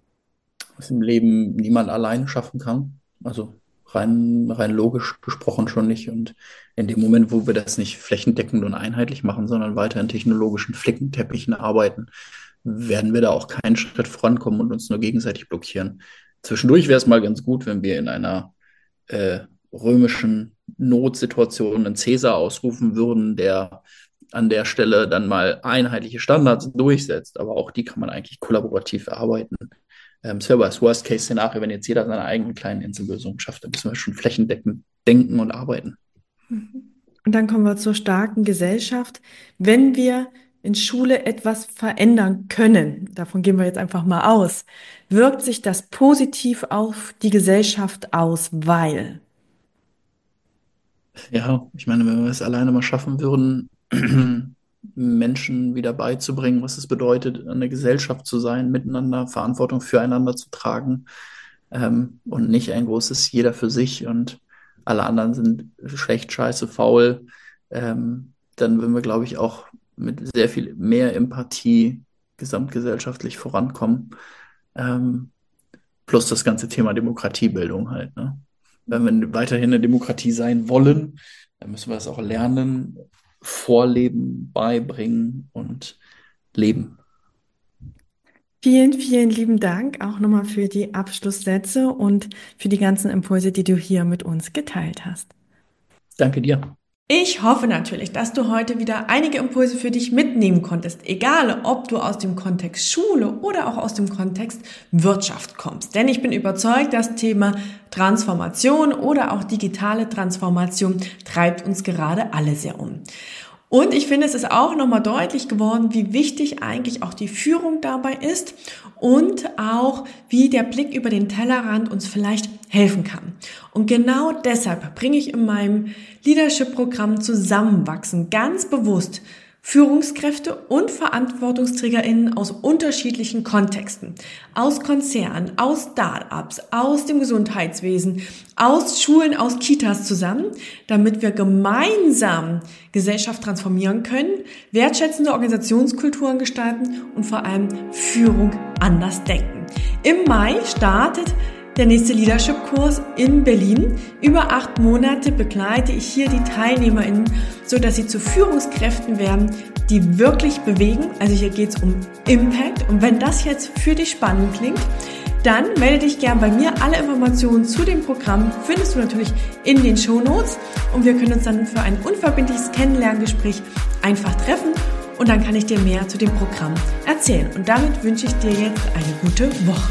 Was im Leben niemand alleine schaffen kann. Also rein, rein logisch gesprochen schon nicht. Und in dem Moment, wo wir das nicht flächendeckend und einheitlich machen, sondern weiter in technologischen Flickenteppichen arbeiten, werden wir da auch keinen Schritt vorankommen und uns nur gegenseitig blockieren. Zwischendurch wäre es mal ganz gut, wenn wir in einer äh, römischen Notsituation einen Cäsar ausrufen würden, der an der Stelle dann mal einheitliche Standards durchsetzt. Aber auch die kann man eigentlich kollaborativ erarbeiten. Ähm, es wäre aber das Worst-Case-Szenario, wenn jetzt jeder seine eigenen kleinen Insellösungen schafft. Da müssen wir schon flächendeckend denken und arbeiten. Und dann kommen wir zur starken Gesellschaft. Wenn wir in Schule etwas verändern können, davon gehen wir jetzt einfach mal aus, wirkt sich das positiv auf die Gesellschaft aus, weil. Ja, ich meine, wenn wir es alleine mal schaffen würden, Menschen wieder beizubringen, was es bedeutet, eine Gesellschaft zu sein, miteinander Verantwortung füreinander zu tragen, ähm, und nicht ein großes Jeder für sich und alle anderen sind schlecht, scheiße, faul, ähm, dann würden wir, glaube ich, auch mit sehr viel mehr Empathie gesamtgesellschaftlich vorankommen. Ähm, plus das ganze Thema Demokratiebildung halt, ne? Wenn wir weiterhin eine Demokratie sein wollen, dann müssen wir das auch lernen, vorleben, beibringen und leben. Vielen, vielen lieben Dank auch nochmal für die Abschlusssätze und für die ganzen Impulse, die du hier mit uns geteilt hast. Danke dir. Ich hoffe natürlich, dass du heute wieder einige Impulse für dich mitnehmen konntest, egal ob du aus dem Kontext Schule oder auch aus dem Kontext Wirtschaft kommst. Denn ich bin überzeugt, das Thema Transformation oder auch digitale Transformation treibt uns gerade alle sehr um. Und ich finde, es ist auch nochmal deutlich geworden, wie wichtig eigentlich auch die Führung dabei ist und auch, wie der Blick über den Tellerrand uns vielleicht helfen kann. Und genau deshalb bringe ich in meinem Leadership-Programm Zusammenwachsen ganz bewusst Führungskräfte und VerantwortungsträgerInnen aus unterschiedlichen Kontexten, aus Konzernen, aus Start-ups, aus dem Gesundheitswesen, aus Schulen, aus Kitas zusammen, damit wir gemeinsam Gesellschaft transformieren können, wertschätzende Organisationskulturen gestalten und vor allem Führung anders denken. Im Mai startet der nächste Leadership-Kurs in Berlin. Über acht Monate begleite ich hier die TeilnehmerInnen, sodass sie zu Führungskräften werden, die wirklich bewegen. Also hier geht es um Impact. Und wenn das jetzt für dich spannend klingt, dann melde dich gern bei mir. Alle Informationen zu dem Programm findest du natürlich in den Shownotes. Und wir können uns dann für ein unverbindliches Kennenlerngespräch einfach treffen. Und dann kann ich dir mehr zu dem Programm erzählen. Und damit wünsche ich dir jetzt eine gute Woche.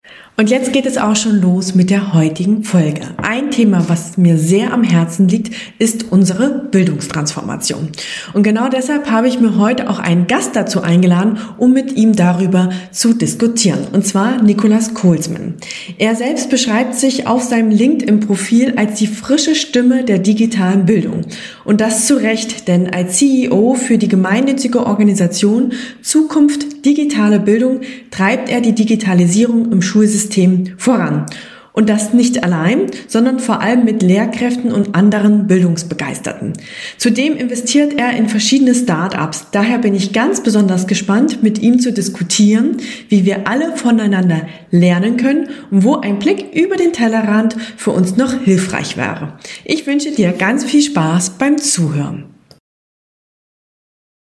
Und jetzt geht es auch schon los mit der heutigen Folge. Ein Thema, was mir sehr am Herzen liegt, ist unsere Bildungstransformation. Und genau deshalb habe ich mir heute auch einen Gast dazu eingeladen, um mit ihm darüber zu diskutieren. Und zwar Nicolas Kohlsmann. Er selbst beschreibt sich auf seinem LinkedIn-Profil als die frische Stimme der digitalen Bildung. Und das zu Recht, denn als C E O für die gemeinnützige Organisation Zukunft Digitale Bildung treibt er die Digitalisierung im Schulsystem voran. Und das nicht allein, sondern vor allem mit Lehrkräften und anderen Bildungsbegeisterten. Zudem investiert er in verschiedene Start-ups. Daher bin ich ganz besonders gespannt, mit ihm zu diskutieren, wie wir alle voneinander lernen können und wo ein Blick über den Tellerrand für uns noch hilfreich wäre. Ich wünsche dir ganz viel Spaß beim Zuhören.